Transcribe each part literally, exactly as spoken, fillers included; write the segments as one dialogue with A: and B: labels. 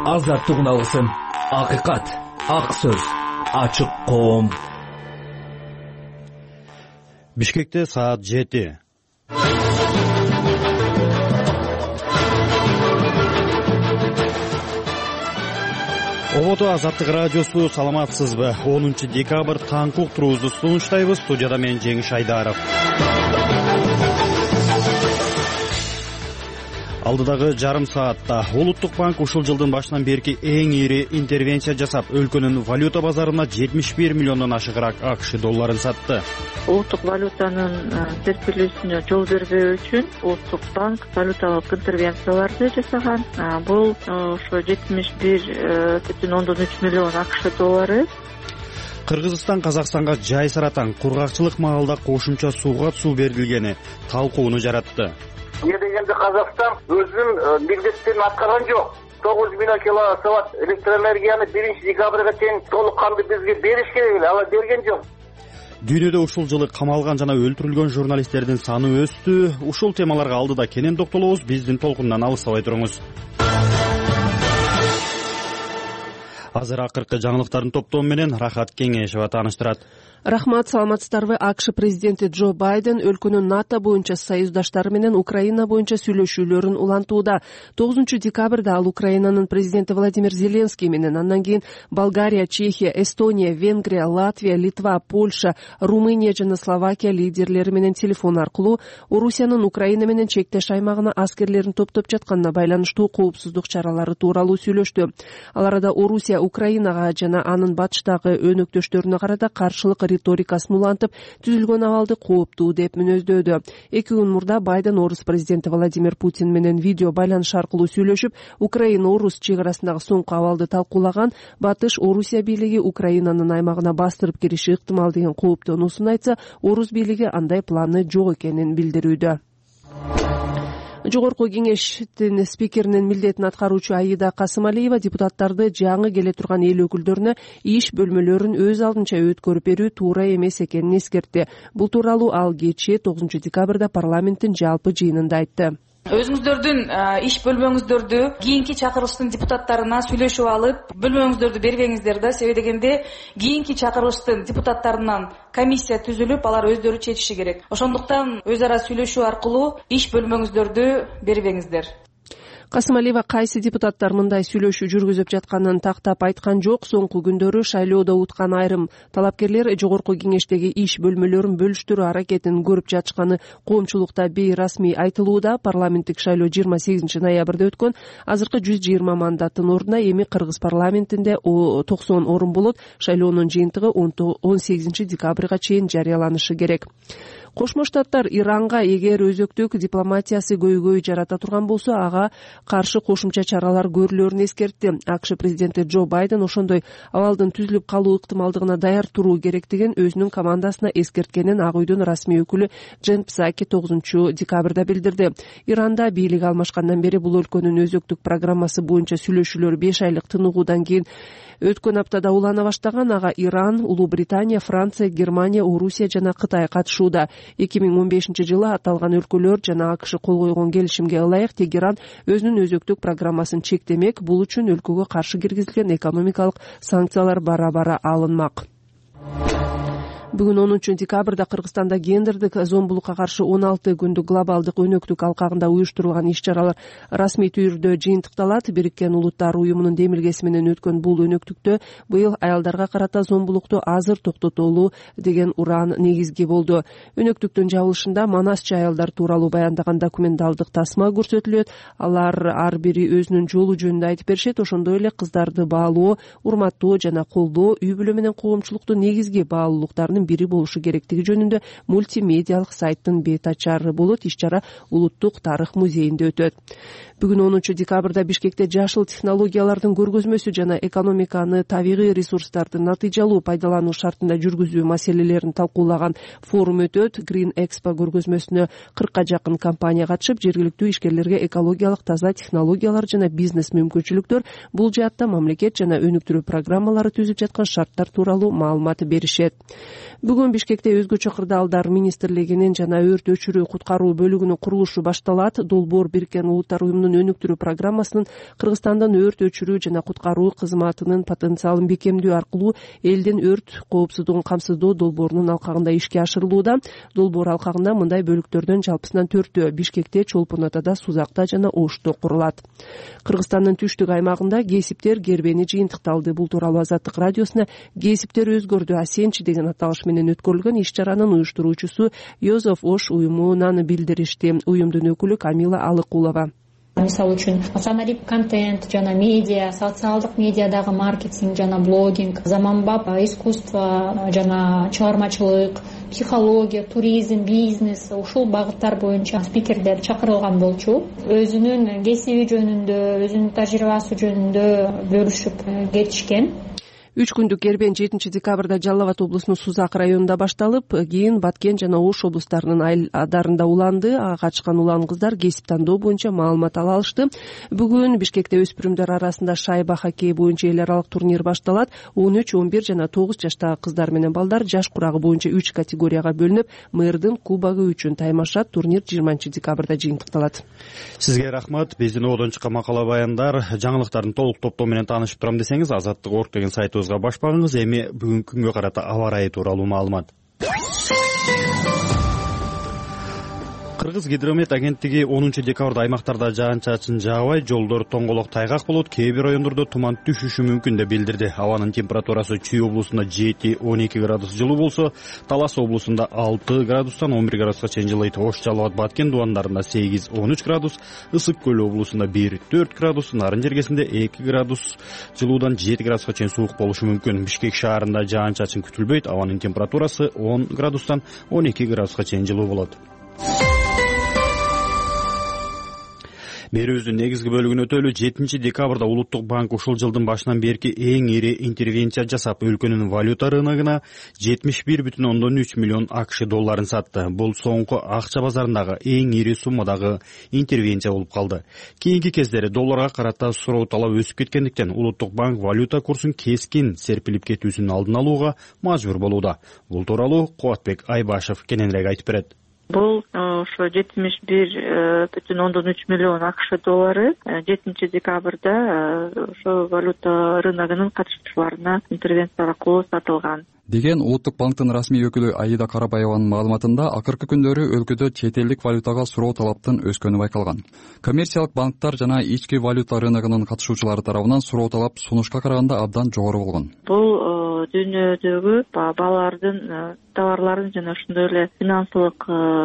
A: Азаттыгын алсын. Акыйкат, ак сөз, ачык коом.
B: Бишкекте саат жети. Обото Азаттык радиосу, саламатсызбы? онунчу декабрь таңкы уктуруубузду сунуштайбыз. Студияда мен Жеңиш Айдаров. Алдыдагы жарым саатта Улуттук банк ушул жылдын башынан берки эң ири интервенция жасап, өлкөнүн валюта базарына жетимиш бир миллиондон ашыгыраак АКШ долларын сатты.
C: Улуттук валютанын серпилүүсүнө жол бербөө үчүн Улуттук банк валюталык интервенцияларды жасаган. Бул ошо жетимиш бир бүтүн ондон үч миллион АКШ доллары.
B: Кыргызстан Казакстанга жай саратаң кургакчылык маалда кошумча сууга суу берилгени талкууну жаратты.
D: Эмне дегенде Казакстан өзүнүн милдеттерин аткарган жок. тогуз миллион киловатт электроэнергияны биринчи декабрга чейин толук канды бизге бериш керек эле, ала берген жок.
B: Дүйнөдө ушул жылы камалган жана өлтүрүлгөн журналисттердин саны өстү. Ушул темаларга алдыда кенен токтолобуз. Биздин толкундан алыстабай туруңуз. Азыр акыркы жаңылыктардын топтому менен Рахат Кеңешева тааныштырат.
E: Рахмат, саламатсыздарбы? АКШ президенти Джо Байден өлкөнүн НАТО боюнча союздаштары менен Украина боюнча сүйлөшүүлөрүн улантууда. тогузунчу декабрда ал Украинанын президенти Владимир Зеленский менен, андан кийин Болгария, Чехия, Эстония, Венгрия, Латвия, Литва, Польша, Румыния жана Словакия лидерлери менен телефон аркылуу Орусиянын Украина менен чектеш аймагына аскерлерин топтоп жатканына байланыштуу коопсуздук чаралары тууралуу сүйлөштү. Ал арада Орусия Украинага жана анын батыштагы өнөктөштөрүнө карата каршылык риторикасын улантып, түзүлгөн абалды кооптуу деп мүнөздөдү. Эки күн мурда Байден орус президенти Владимир Путин менен видео байланыш аркылуу сүйлөшүп, Украина-Орус чек арасындагы соңку абалды талкуулаган. Батыш Орусия бийлиги Украинанын аймагына бастырып кириши ыктымал деген кооптонуусун айтса, Орус бийлиги андай планы жок экенин билдирүүдө. Жогорку кеңештин спикеринин милдетин аткаруучу Аида Касымалиева депутаттарды жаңы келе турган эл өкүлдөрүнө иш бөлмөлөрүн өз алдынча өткөрүп берүү туура эмес экенин эскертти. Бул тууралуу ал кечээ тогузунчу декабрда парламенттин жалпы жыйынында айтты.
F: Өзүңүздөрдүн иш бөлмөңүздөрдү кийинки чакырылыштын депутаттарына сүйлөшүп алып, бөлмөңүздөрдү бербеңиздер да, себеби дегенде кийинки чакырылыштын депутаттарынан комиссия түзүлүп, алар өздөрү чечиши керек. Ошондуктан өз ара сүйлөшүү аркылуу иш бөлмөңүздөрдү бербеңиздер.
E: Касымалиева кайсы депутаттар мындай сүйлөшүү жүргүзүп жатканын тактап айткан жок. Соңку күндөрү шайлоодо уткан айрым талапкерлер жогорку кеңештеги иш бөлмөлөрүн бөлүштүрүү аракетин көрүп жатышканы коомчулукта бейрасмий айтылууда. Парламенттик шайлоо жыйырма сегизинчи ноябрда өткөн. Азыркы жүз жыйырма мандаттын ордуна эми Кыргыз парламентинде токсон орун болот. Шайлоонун жыйынтыгы он сегизинчи декабрга чейин жарыяланышы керек. Кошмо Штаттар Иранга эгер өзөктүк дипломатиясы көйгөй жарата турган болсо, ага каршы кошумча чаралар көрүлөрүн эскертти. АКШ президенти Джо Байден ошондой абалдын түзүлүп калуу ыктымалдыгына даяр туруу керектигин өзүнүн командасына эскерткенин Ак үйдүн расмий өкүлү Джен Псаки тогузунчу декабрда билдирди. Иранда бийлик алмашкандан бери бул өлкөнүн өзөктүк программасы боюнча сүйлөшүүлөр беш айлык тыныгуудан кийин өткөн аптада улана баштаган. Ага Иран, Улуу Британия, Франция, Германия, Орусия жана Кытай катышууда. эки миң он бешинчи жылы аталган өлкөлөр жана АКШ кол койгон келишимге ылайык Тегеран өзүнүн өзөктүк программасын чектемек. Бул үчүн өлкөгө каршы киргизилген экономикалык санкциялар бара-бара алынмак. Бүгүн онунчу декабрда Кыргызстанда гендердик зомбулукка каршы он алты күндүк глобалдык өнөктүк алкагында уюштурулган иш-чаралар расмий түрдө жыйынтыкталат. Бириккен Улуттар уюмунун демилгеси менен өткөн бул өнөктүктө быйыл аялдарга карата зомбулукту азыр токтотолу деген уран негизги болду. Өнөктүктүн жабылышында манасчы аялдар тууралуу баяндаган документалдык тасма көрсөтүлөт. Алар ар бири өзүнүн жолу жөнүндө айтып беришет. Ошондой эле кыздарды баалоо, урматтоо жана колдоо үй бүлө менен коомчулуктун негизги баалуулуктарынын бири болушу керектиги жөнүндө мультимедиалык сайттын бет ачары болот. Иш-чара Улуттук тарых музейинде өтөт. Бүгүн онунчу декабрда Бишкекте жашыл технологиялардын көргөзмөсү жана экономиканы табигый ресурстарды натыйжалуу пайдалануу шартында жүргүзүү маселелерин талкуулаган форум өтөт. Green Expo көргөзмөсүнө кыркка жакын компания катышып, жергиликтүү ишкерлерге экологиялык таза технологиялар жана бизнес мүмкүнчүлүктөр, бул жаатта мамлекет жана өнүктүрүү программалары түзүп жаткан шарттар тууралуу маалымат беришет. Бүгүн Бишкекте өзгөчө кырдаалдар министрлигинин жана өрт өчүрүү куткаруу бөлүгүнүн курулушу башталат. Долбоор Бириккен Улуттар уюмунун өнүктүрүү программасынын Кыргызстандын өрт өчүрүү жана куткаруу кызматынын потенциалын бекемдөө аркылуу элдин өрт коопсуздугун камсыздоо долбоорунун алкагында ишке ашырылууда. Долбоор алкагында мындай бөлүктөрдөн жалпысынан төртөө Бишкекте, Чолпон Атада, Сузакта жана Ошто курулат. Кыргызстандын түштүк аймагында кесиптер кербени жыйынтыкталды. Бул тууралуу Азаттык радиосуна кесиптер өзгөрдү Асенчи деген аталыш менен өткөрүлгөн иш чаранын уюштуруучусу Йозеф Ош уюмунан билдиришти. Уюмдун өкүлү Камила Алыкулова.
G: Мисалы үчүн фонолип контент жана медиа, социалдык медиадагы маркетинг жана блогинг, заманбап искусство жана чыгармачылык, психология, туризм, бизнес ушул багыттар боюнча спикерлер чакырылган болчу. Өзүнүн кесиби жөнүндө, өзүнүн тажрыйбасы жөнүндө бөлүшүп кетишкен.
E: Үч күндүк кербен жетинчи декабрда Жалал Абад облусунун Сузак районунда башталып, кийин Баткен жана Ош облустарынын айылдарында уланды. Ага катышкан улан кыздар кесип тандоо боюнча маалымат ала алышты. Бүгүн Бишкекте өспүрүмдөр арасында шайба хоккей боюнча эл аралык турнир башталат. он үч, он бир жана тогуз жаштагы кыздар менен балдар жаш курагы боюнча үч категорияга бөлүнүп, мэрдин кубогу үчүн таймашат. Турнир жыйырманчы декабрда жыйынтыкталат.
B: Сизге рахмат. Биздин одон чыккан макала баяндар, жаңылыктардын толук топтоо менен таанышып турам десеңиз, азаттык орг деген сайтыбызга баш багыңыз. Эми бүгүнкү күнгө карата аба ырайы тууралуу маалымат. Кыргыз гидромет агенттиги онунчу декабрда аймактарда жаан-чачын жаабай, жолдор тоңголок тайгак болот, кээ бир райондордо туман түшүшү мүмкүн деп билдирди. Абанын температурасы Чүй облусунда жети он эки градус жылуу болсо, Талас облусунда алты градустан он бир градуска чейин жылыйт. Ош, Жалал Абад, Баткен дубандарында сегиз он үч градус, Ысык көл облусунда бир төрт градус, Нарын жергесинде эки градус жылуудан жети градуска чейин суук болушу мүмкүн. Бишкек шаарында жаан-чачын күтүлбөйт. Абанын температурасы он градустан он эки градуска чейин жылуу болот. Берүүбүздүн негизги бөлүгүн өтөлү. жетинчи декабрда Улуттук банк ушул жылдын башынан берки эң ири интервенция жасап, өлкөнүн валюта рыногуна жетимиш бир бүтүн ондон үч миллион АКШ долларын сатты. Бул соңку акча базарындагы эң ири суммадагы интервенция болуп калды. Кийинки кездери долларга карата суроо талап өсүп кеткендиктен Улуттук банк валюта курсун кескин серпилип кетүүсүнүн алдын алууга мажбур болууда. Бул тууралуу Кубатбек Айбашев кененирээк айтып берет.
C: Бул ошо жетимиш бир бүтүн ондон үч миллион АКШ доллары жетинчи декабрда ошо валюта рыногунун катышуучуларына интервенция аркылуу сатылган
H: деген Улуттук банктын расмий өкүлү Аида Карабаеванын маалыматында, акыркы күндөрү өлкөдө чет элдик валютага суроо талаптын өскөнү байкалган. Коммерциялык банктар жана ички валюта рыногунун катышуучулары тарабынан суроо талап сунушка караганда абдан жогору болгон.
C: Бул дүйнөдөгү баалардын, товарлардын жана ошондой эле финансылык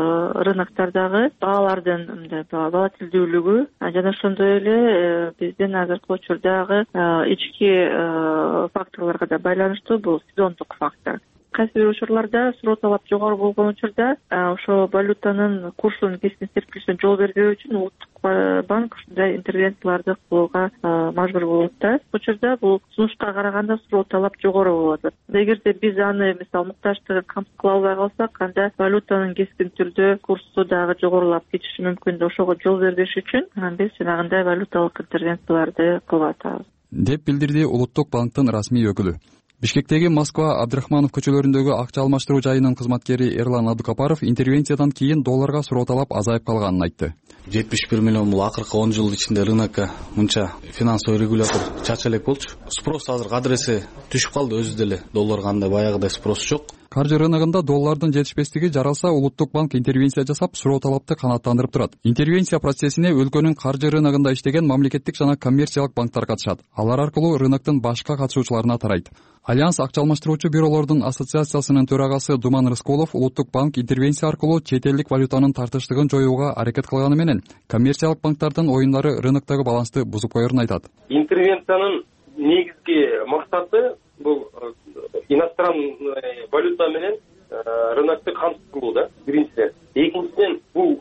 C: рыноктардагы баалардын волатилдүүлүгү жана ошондой эле биздин азыркы учурдагы ички факторлорго да байланыштуу. Бул сезондук фактор. Кайсы бир учурларда суроо талап жогору болгон учурда ошо валютанын курсунун кескин серпилишине жол бербөө үчүн Улуттук банк ушундай интервенцияларды кылууга мажбур болот да. Учурда бул сунушка караганда суроо талап жогору болот. Эгерде биз аны мисалы муктаждыгын камсыз кыла албай калсак, анда валютанын кескин түрдө курсу дагы жогорулап кетиши мүмкүн. Ошого жол бербеш үчүн биз жанагындай валюталык интервенцияларды кылып атабыз,
H: деп билдирди Улуттук банктын расмий өкүлү. Бишкектеги Москва Абдрахманов көчөлөрүндөгү акча алмаштыруу жайынын кызматкери Эрлан Абдукапаров интервенциядан кийин долларга суроо талап азайып калганын айтты.
I: жетимиш бир миллион бул акыркы он жыл ичинде рынокко мынча финансовый регулятор чача элек болчу. Спрос азыр адреси түшүп калды, өзү деле долларга андай баягыдай спрос жок.
H: Каржы рыногунда доллардын жетишпестиги жаралса, Улуттук банк интервенция жасап, суроо талапты канааттандырып турат. Интервенция процессине өлкөнүн каржы рыногунда иштеген мамлекеттик жана коммерциялык банктар катышат. Алар аркылуу рыноктун башка катышуучуларына тарайт. Альянс акча алмаштыруучу бюролордун ассоциациясынын төрагасы Думан Рыскулов Улуттук банк интервенция аркылуу чет элдик валютанын тартыштыгын жоюуга аракет кылганы менен коммерциялык банктардын оюндары рыноктогу балансты бузуп коерун айтат.
J: Интервенциянын негизги максаты бул иностранный валюта менен рынокты камсыз кылуу да, биринчиден. Экинчиден, бул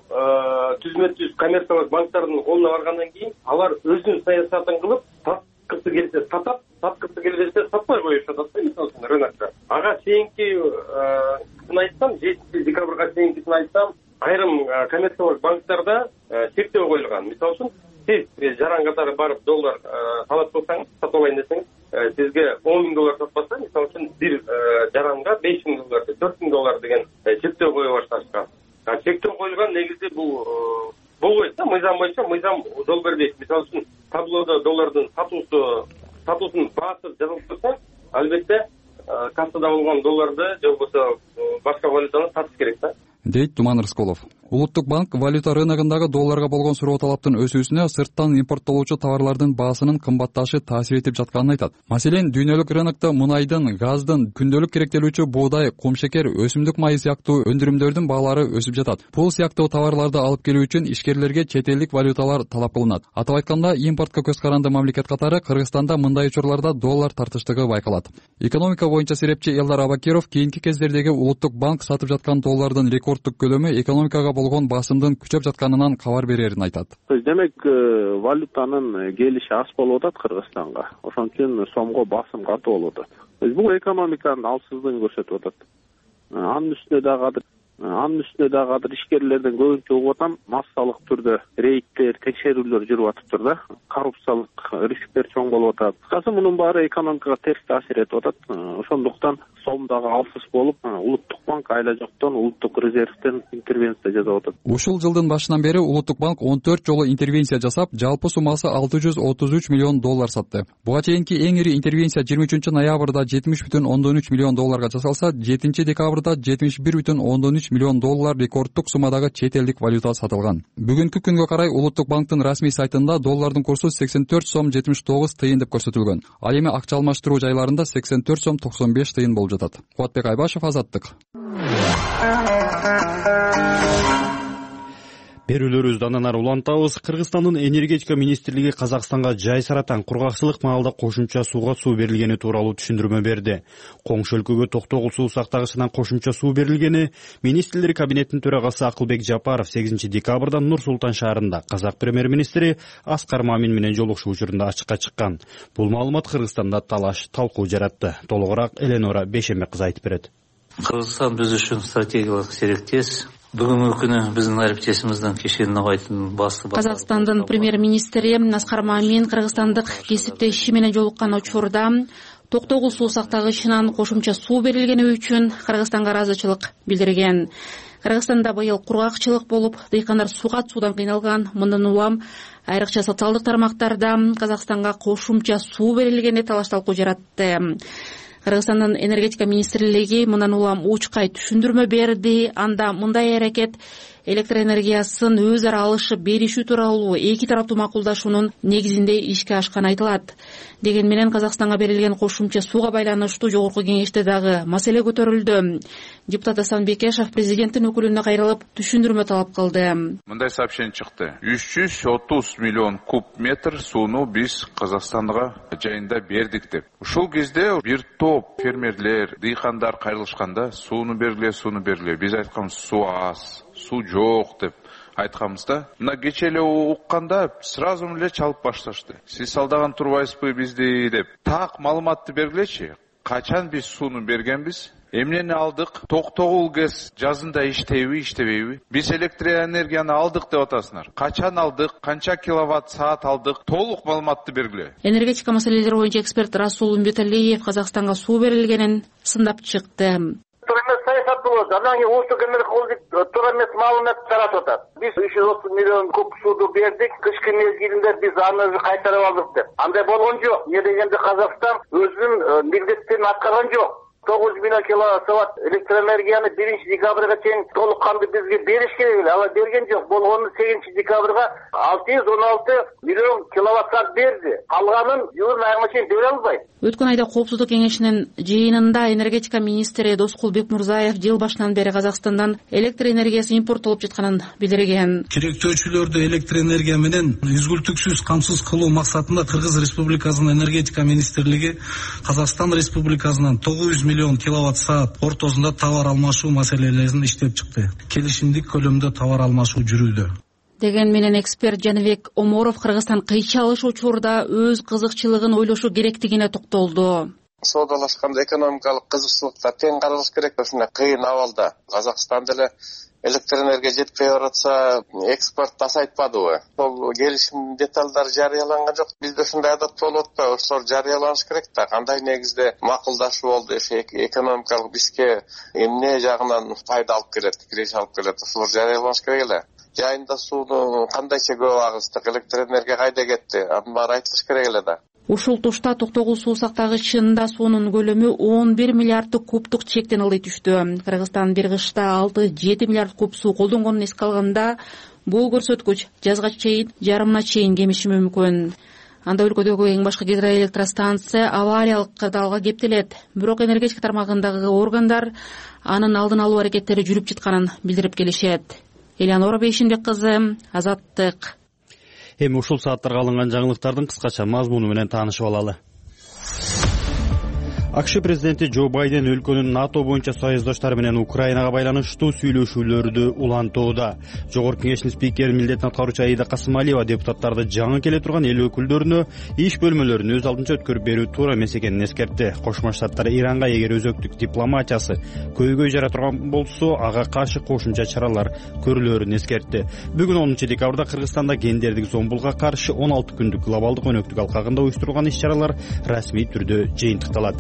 J: түзмө түз коммерциялык банктардын колуна баргандан кийин алар өзүнүн саясатын кылып, саткысы келсе сатат, саткысы келбесе сатпай коюп жатат да, мисалы үчүн рынокто. Ага чейинкисин айтсам, жетинчи декабрга чейинкисин айтсам, айрым коммерциялык банктарда чектөө коюлган. Мисалы үчүн сиз жаран катары барып доллар талап кылсаңыз, сатып алайын десеңиз, сизге он миң доллар сатпаса, мисалы үчүн бир жаранга беш миң доллар, төрт миң доллар деген чектөө кое башташкан. Чектөө коюлган негизи бул болбойт да, мыйзам боюнча мыйзам жол бербейт. Мисалы үчүн таблода доллардын сатуусу сатуусунун баасы жазылып турса, албетте кассада болгон долларды же болбосо башка валютаны сатыш керек да,
H: дейт Туман Рыскулов. Улуттук банк валюта рыногундагы долларга болгон суроо талаптын өсүүсүнө сырттан импорттолуучу товарлардын баасынын кымбатташы таасир этип жатканын айтат. Маселен, дүйнөлүк рынокто мунайдын, газдын, күндөлүк керектелүүчү буудай, кумшекер, өсүмдүк майы сыяктуу өндүрүмдөрдүн баалары өсүп жатат. Бул сыяктуу товарларды алып келүү үчүн ишкерлерге чет элдик валюталар талап кылынат. Атап айтканда, импортко көз каранды мамлекет катары Кыргызстанда мындай учурларда доллар тартыштыгы байкалат. Экономика боюнча серепчи Элдар Абакиров кийинки кездердеги улуттук банк сатып жаткан доллардын рекордтук көлөмү экономикага болгон басымдын күчөп жатканынан кабар берерин айтат.
K: Демек, валютанын келиши аз болуп атат Кыргызстанга. Ошон үчүн сомго басым катуу болуп атат. Бул экономиканын алсыздыгын көрсөтүп атат. Анын үстүнө дагы Анын үстүнө дагы азыр ишкерлерден көбүнчө угуп атам, массалык түрдө рейдтер, текшерүүлөр жүрүп атыптыр да. Коррупциялык рисктер чоң болуп атат. Кызым мунун баары экономикага терс таасир этип атат. Ошондуктан сом дагы алсыз болуп, улуттук банк айла жоктон улуттук резервден интервенция жасап атат.
H: Ушул жылдын башынан бери улуттук банк он төрт жолу интервенция жасап, жалпы суммасы алты жүз отуз үч миллион доллар сатты. Буга чейинки эң ири интервенция жыйырма үчүнчү ноябрда жетимиш бүтүн ондон үч миллион долларга жасалса, жетинчи декабрда жетимиш бир бүтүн ондон үч миллион доллар рекордтук суммадагы чет элдик валюта сатылган. Бүгүнкү күнгө карай улуттук банктын расмий сайтында доллардын курсу сексен төрт сом жетимиш тогуз тыйын деп көрсөтүлгөн. Ал эми акча алмаштыруу жайларында сексен төрт сом токсон беш тыйын болуп жатат. Кубатбек Айбашев, Азаттык.
B: Берүүлөрүбүздү андан ары улантабыз. Кыргызстандын энергетика министрлиги Казакстанга жай саратан кургакчылык маалда кошумча сууга суу берилгени тууралуу түшүндүрмө берди. Коңшу өлкөгө Токтогул суу сактагычынан кошумча суу берилгени министрлер кабинетинин төрагасы Акылбек Жапаров сегизинчи декабрда Нур Султан шаарында казак премьер-министри Аскар Мамин менен жолугушуу учурунда ачыкка чыккан. Бул маалымат Кыргызстанда талаш, талкуу жаратты. Толугураак Эленора Бешембек кызы айтып берет.
L: Кыргызстан биз үчүн стратегиялык сериктеш. Бүгүнкү күнү биздин арбитесибиздин кишинин нагайтын басты.
M: Казакстандын премьер-министри Аскар Мамин кыргызстандык кесиптеши менен жолуккан учурда Токтогул суу сактагычынан кошумча суу берилгени үчүн Кыргызстанга ыраазычылык билдирген. Кыргызстанда быйыл кургакчылык болуп, дыйкандар суга суудан кыйналган. Мындан улам айрыкча социалдык тармактарда Казакстанга кошумча суу берилгени талаш талкуу жаратты. Кыргызстандын энергетика министрлиги мындан улам учкай түшүндүрмө берди. Анда мындай аракет электр энергиясын өз ара алышып беришүү тууралуу эки тараптуу макулдашуунун негизинде ишке ашканы айтылат. Деген менен Казакстанга берилген кошумча сууга байланыштуу жогорку кеңеште дагы маселе көтөрүлдү. Депутат Асан Бекешев президенттин өкүлүнө кайрылып түшүндүрмө талап кылды.
N: Мындай сообщение чыкты. үч жүз отуз миллион куб метр сууну биз Казакстанга жайында бердик деп. Ушул кезде бир топ фермерлер, дыйкандар кайрылышканда сууну бергиле, сууну бергиле. Биз айтканбыз суу аз, суу жок деп айтканбызда. Мына кечээ эле укканда сразу эле чалып башташты. Сиз алдаган турбайсызбы бизди деп. Так маалыматты бергилечи. Качан биз сууну бергенбиз? Эмнени алдык? Токтогул ГЭС жазында иштейби, иштебейби? Биз электр энергияны алдык деп атасыңар. Качан алдык? Канча киловатт саат алдык? Толук маалыматты бергиле.
M: Энергетика маселелери боюнча эксперт Расул Үмбеталиев Казакстанга суу берилгенин сындап чыкты.
D: Саясат болот. Анан кийин улуттук энергия холдинг туура эмес маалымат таратып атат. Биз үч жүз отуз миллион куб сууду бердик, кышкы мезгилинде биз аны кайтарып алдык деп. Андай болгон жок. Эмне дегенде Казакстан өзүнүн милдеттерин аткарган жок. тогуз миллион киловатт электроэнергияны биринчи декабрга чейин толук канды бизге бериш керек эле. Ала берген жок. Болгону сегизинчи декабрга алты жүз он алты миллион киловатт саат берди. Калганын июль айына чейин бере албайт.
M: Өткөн айда Коопсуздук кеңешинин жыйынында энергетика министри Доскул Бекмурзаев жыл башынан бери Казакстандан электр энергиясы импорттолуп жатканын билдирген.
O: Керектөөчүлөрдү электр энергия менен үзгүлтүксүз камсыз кылуу максатында Кыргыз Республикасынын энергетика министрлиги Казакстан Республикасынан тогуз жүз миллион киловатт саат ортосунда товар алмашуу маселелерин иштеп чыкты. Келишимдик көлөмдө товар алмашуу жүрүүдө.
M: Деген менен эксперт Жаныбек Оморов Кыргызстан кыйчалыш учурда өз кызыкчылыгын ойлошу керектигине токтолду.
P: Соодалашканда экономикалык кызыкчылыктар тең каралыш керек. Ушундай кыйын абалда Казакстан деле электр энергия жетпей баратса экспорт азайтпадыбы? Сол келишим деталдары жарыяланган жок. Бизде ушундай адат болуп атпайбы? Ошолор жарыяланыш керек да. Кандай негизде макулдашуу болду? Экономикалык бизге эмне жагынан пайда алып келет, киреше алып келет? Ошолор жарыяланыш керек эле. Жайында сууну кандайча көп агыздык, электр энергия кайда кетти? Анын баары айтылыш керек эле да.
M: Ушул тушта токтогул суусактагы чынында суунун көлөмү он бир миллиард кубтук чектен ылдый түштү. Кыргызстан бир кышта алты жети миллиард куб суу колдонгонун эске алганда, бул көрсөткүч жазга чейин жарымына чейин кемиши мүмкүн. Анда өлкөдөгү эң башкы гидроэлектростанция авариялык кырдаалга кептелет. Бирок энергетика тармагындагы органдар анын алдын алуу аракеттери жүрүп жатканын билдирип келишет. Элеонора Бейшимбек кызы, Азаттык.
B: Эми ушул сааттарга алынган жаңылыктардын кыскача мазмуну менен таанышып алалы. АКШ президенти Джо Байден өлкөнүн НАТО боюнча союздоштору менен Украинага байланыштуу сүйлөшүүлөрдү улантууда. Жогорку Кеңештин спикери милдетин аткаруучу Аида Касымалиева депутаттарды жаңы келе турган эл өкүлдөрүнө иш бөлмөлөрүн өз алдынча өткөрүп берүү туура эмес экенин эскертти. Кошмо Штаттар Иранга эгер өзөктүк дипломатиясы көйгөй жара турган болсо, ага каршы кошумча чаралар көрүлөрүн эскертти. Бүгүн онунчу декабрда Кыргызстанда гендердик зомбулукка каршы он алты күндүк глобалдык өнөктүк алкагында уюштурулган иш-чаралар расмий түрдө жыйынтыкталат.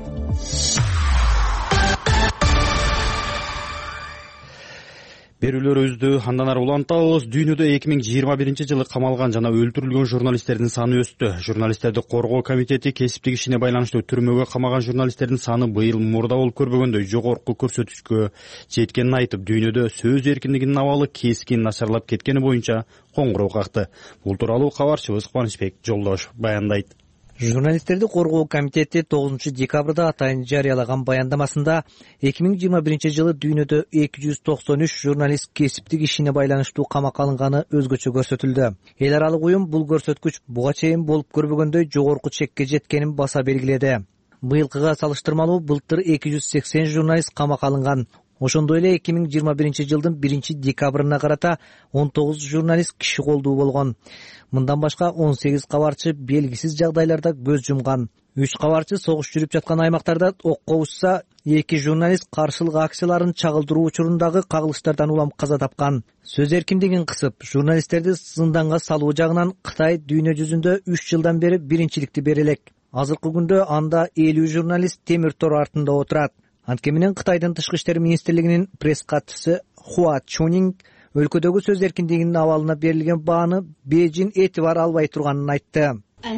B: Берүүлөрүбүздү андан ары улантабыз. Дүйнөдө эки миң жыйырма биринчи жылы камалган жана өлтүрүлгөн журналисттердин саны өстү. Журналисттерди коргоо комитети кесиптик ишине байланыштуу түрмөгө камаган журналисттердин саны быйыл мурда болуп көрбөгөндөй жогорку көрсөткүчкө жеткенин айтып, дүйнөдө сөз эркиндигинин абалы кескин начарлап кеткени боюнча коңгуроо какты. Бул тууралуу кабарчыбыз Кубанычбек Жолдошев баяндайт.
Q: Журналисттерди коргоо комитети тогузунчу декабрда атайын жарыялаган баяндамасында эки миң жыйырма биринчи жылы дүйнөдө эки жүз токсон үч журналист кесиптик ишине байланыштуу камакка алынганы өзгөчө көрсөтүлдү. Эл аралык уюм бул көрсөткүч буга чейин болуп көрбөгөндөй жогорку чекке жеткенин баса белгиледи. Быйылкыга салыштырмалуу былтыр эки жүз сексен журналист камакка алынган. Ошондой эле эки миң жыйырма биринчи жылдын биринчи декабрына карата он тогуз журналист киши колдуу болгон. Мындан башка он сегиз кабарчы белгисиз жагдайларда көз жумган. үч кабарчы согуш жүрүп жаткан аймактарда окко учса, эки журналист каршылык акцияларын чагылдыруу учурундагы кагылыштардан улам каза тапкан. Сөз эркиндигин кысып, журналисттерди зынданга салуу жагынан Кытай дүйнө жүзүндө үч жылдан бери биринчиликти бере элек. Азыркы күндө анда элүү журналист темир тор артында отурат. Анткени менен Кытайдын тышкы иштер министрлигинин пресс катчысы Хуа Чунинг өлкөдөгү сөз эркиндигинин абалына берилген бааны Бейжиң этибар албай турганын айтты.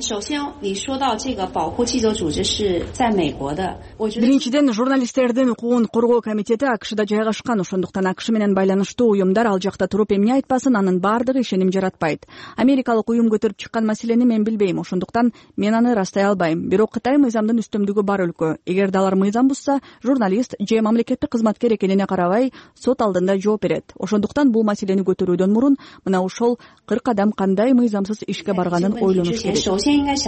R: Биринчиден, журналисттердин укугун коргоо комитети АКШда жайгашкан, ошондуктан АКШ менен байланыштуу уюмдар ал жакта туруп эмне айтпасын, анын баардыгы ишеним жаратпайт. Америкалык уюм көтөрүп чыккан маселени мен билбейм, ошондуктан мен аны растай албайм. Бирок Кытай мыйзамдын үстөмдүгү бар өлкө. Эгерде алар мыйзам бузса, журналист же мамлекеттик кызматкер экенине карабай сот алдында жооп берет. Ошондуктан бул маселени көтөрүүдөн мурун мына ошол кырк адам кандай мыйзамсыз ишке барганын ойлонуш керек.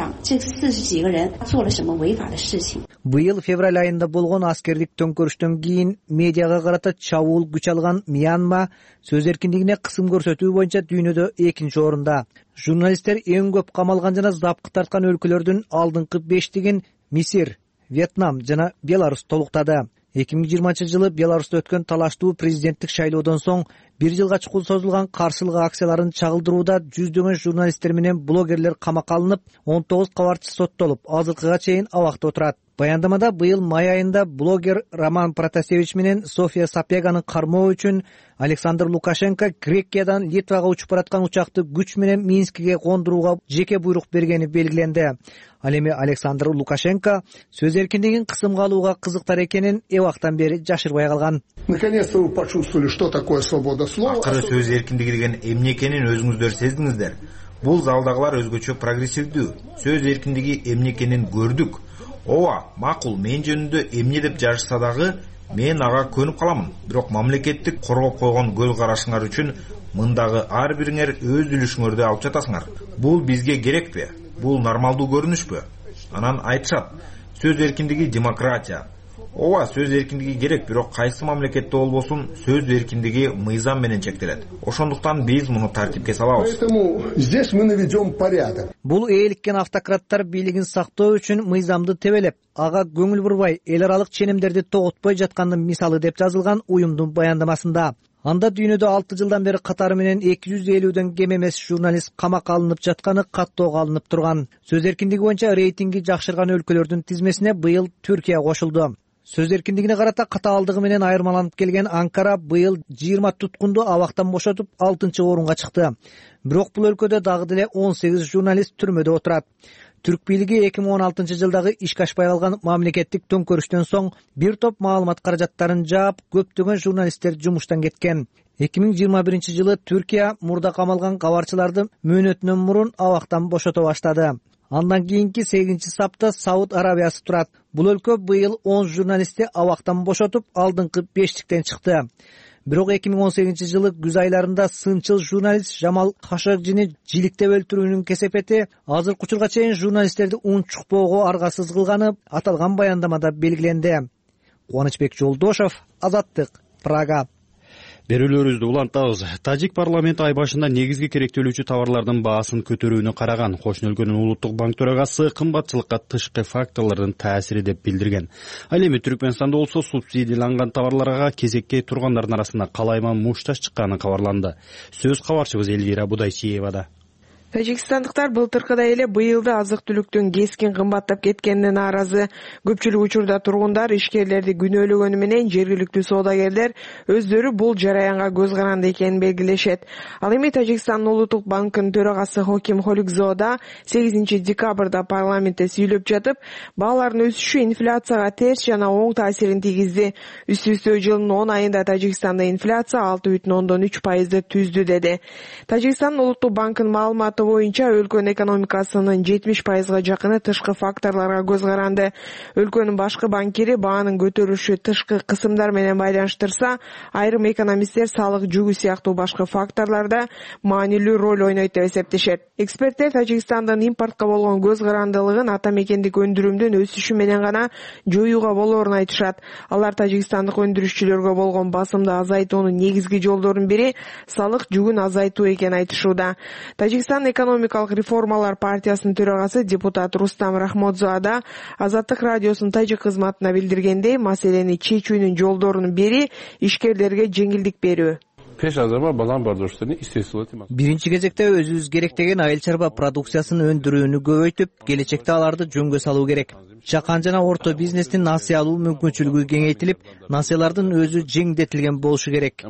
Q: Быйыл февраль айында болгон аскердик төңкөрүштөн кийин медиага карата чабуул күч алган Мьянма сөз эркиндигине кысым көрсөтүү боюнча дүйнөдө экинчи орунда. Журналисттер эң көп камалган жана запкы тарткан өлкөлөрдүн алдыңкы бештигин Мисир, Вьетнам жана Беларусь толуктады. эки миң жыйырманчы жылы Беларусьта өткөн талаштуу президенттик шайлоодон соң бир жылга чукул созулган каршылык акцияларын чагылдырууда жүздөгөн журналисттер менен блогерлер камакка алынып, он тогуз кабарчы соттолуп, азыркыга чейин абакта отурат. Баяндамада быйыл май айында блогер Роман Протасевич менен София Сапеганы кармоо үчүн Александр Лукашенко Грекиядан Литвага учуп бараткан учакты күч менен Минскиге кондурууга жеке буйрук бергени белгиленди. Ал эми Александр Лукашенко сөз эркиндигин кысымга алууга кызыктар экенин эбактан бери жашырбай калган.
S: Наконец-то вы почувствовали, что такое свобода слова. Акыры сөз эркиндиги деген эмне экенин өзүңүздөр сездиңиздер. Бул залдагылар өзгөчө прогрессивдүү. Сөз эркиндиги эмне экенин көрдүк. Ооба, макул, мен жөнүндө эмне деп жарышса дагы мен ага көнүп каламын. Бирок мамлекеттик коргоп койгон көл карашыңар үчүн мындагы ар бириңер өз үлүшүңөрдү алып жатасыңар. Бул бизге керекпи? Бул нормалдуу көрүнүшпү? Анан айтышат, сөз эркиндиги демократия. Ооба, сөз эркиндиги керек, бирок кайсы мамлекетте болбосун сөз эркиндиги мыйзам менен чектелет. Ошондуктан биз муну тартипке салабыз. Поэтому здесь мы наведем порядок.
Q: Бул ээликкен автократтар бийлигин сактоо үчүн мыйзамды тебелеп, ага көңүл бурбай, эл аралык ченемдерди тоготпой жаткандын мисалы деп жазылган уюмдун баяндамасында. Анда дүйнөдө алты жылдан бери катары менен эки жүз элүүдөн кем эмес журналист камакка алынып жатканы каттоого алынып турган. Сөз эркиндиги боюнча рейтинги жакшырган өлкөлөрдүн тизмесине быйыл Түркия кошулду. Сөз эркиндигине карата катаалдыгы менен айырмаланып келген Анкара быйыл жыйырма туткунду абактан бошотуп алтынчы орунга чыкты. Бирок бул өлкөдө дагы деле он сегиз журналист түрмөдө отурат. Түрк бийлиги эки миң он алтынчы жылдагы ишке ашпай калган мамлекеттик төңкөрүштөн соң бир топ маалымат каражаттарын жаап, көптөгөн журналисттер жумуштан кеткен. эки миң жыйырма биринчи жылы Түркия мурда камалган кабарчыларды мөөнөтүнөн мурун абактан бошото баштады. Андан кийинки сегизинчи сапта Сауд Арабиясы турат. Бул өлкө быйыл он журналистти абактан бошотуп, алдыңкы бештиктен чыкты. Бирок эки миң он сегизинчи жылы күз айларында сынчыл журналист Жамал Хашогжини жиликтеп өлтүрүүнүн кесепети азыркы учурга чейин журналисттерди унчукпоого аргасыз кылганы аталган баяндамада белгиленди. Кубанычбек Жолдошов, Азаттык, Прага.
B: Берүүлөрүбүздү улантабыз. Тажик парламенти ай башында негизги керектөлүүчү товарлардын баасын көтөрүүнү караган. Кошун өлкөнүн улуттук банк төрагасы кымбатчылыкка тышкы факторлордун таасири деп билдирген. Ал эми Түркмөнстанда болсо субсидияланган товарларга кезекке тургандардын арасында калайман мушташ чыкканы кабарланды. Сөз кабарчыбыз Элвира Будайчиевада.
T: Тажикстандыктар былтыркыдай эле быйыл да азык-түлүктүн кескин кымбаттап кеткенине нааразы. Көпчүлүк учурда тургундар ишкерлерди күнөөлөгөнү менен жергиликтүү соодагерлер өздөрү бул жараянга көз каранды экенин белгилешет. Ал эми Тажикстандын улуттук банкынын төрагасы Хоким Холикзода сегизинчи декабрда парламентте сүйлөп жатып, баалардын өсүшү инфляцияга терс жана оң таасирин тийгизди. Үстү-үстө жылдын он айында Тажикстанда инфляция алты бүтүн ондон үч пайызды түздү деди. Тажикстандын улуттук банкынын маалыматы боюнча өлкөнүн экономикасынын жетимиш пайызга жакыны тышкы факторлорго көз каранды. Өлкөнүн башкы банкири баанын көтөрүлүшү тышкы кысымдар менен байланыштырса, айрым экономисттер салык жүгү сыяктуу башкы факторлордо маанилүү роль ойнойт деп эсептешет. Эксперттер Тажикстандын импортко болгон көз карандылыгын ата мекендик өндүрүмдүн өсүшү менен гана жоюуга болоорун айтышат. Алар тажикстандык өндүрүшчүлөргө болгон басымды азайтуунун негизги жолдорунун бири салык жүгүн азайтуу экенин айтышууда. Тажикстан экономикалык реформалар партиясынын төрагасы депутат Рустам Рахмодзоада Азаттык радиосунун тажик кызматына билдиргендей, маселени чечүүнүн жолдорунун бири ишкерлерге жеңилдик берүү.
Q: Биринчи кезекте өзүбүз керек деген айыл чарба продукциясын өндүрүүнү көбөйтүп, келечекте аларды жөнгө салуу керек. Чакан жана орто бизнестин насыя алуу мүмкүнчүлүгү кеңейтилип, насыялардын өзү жеңилдетилген болушу керек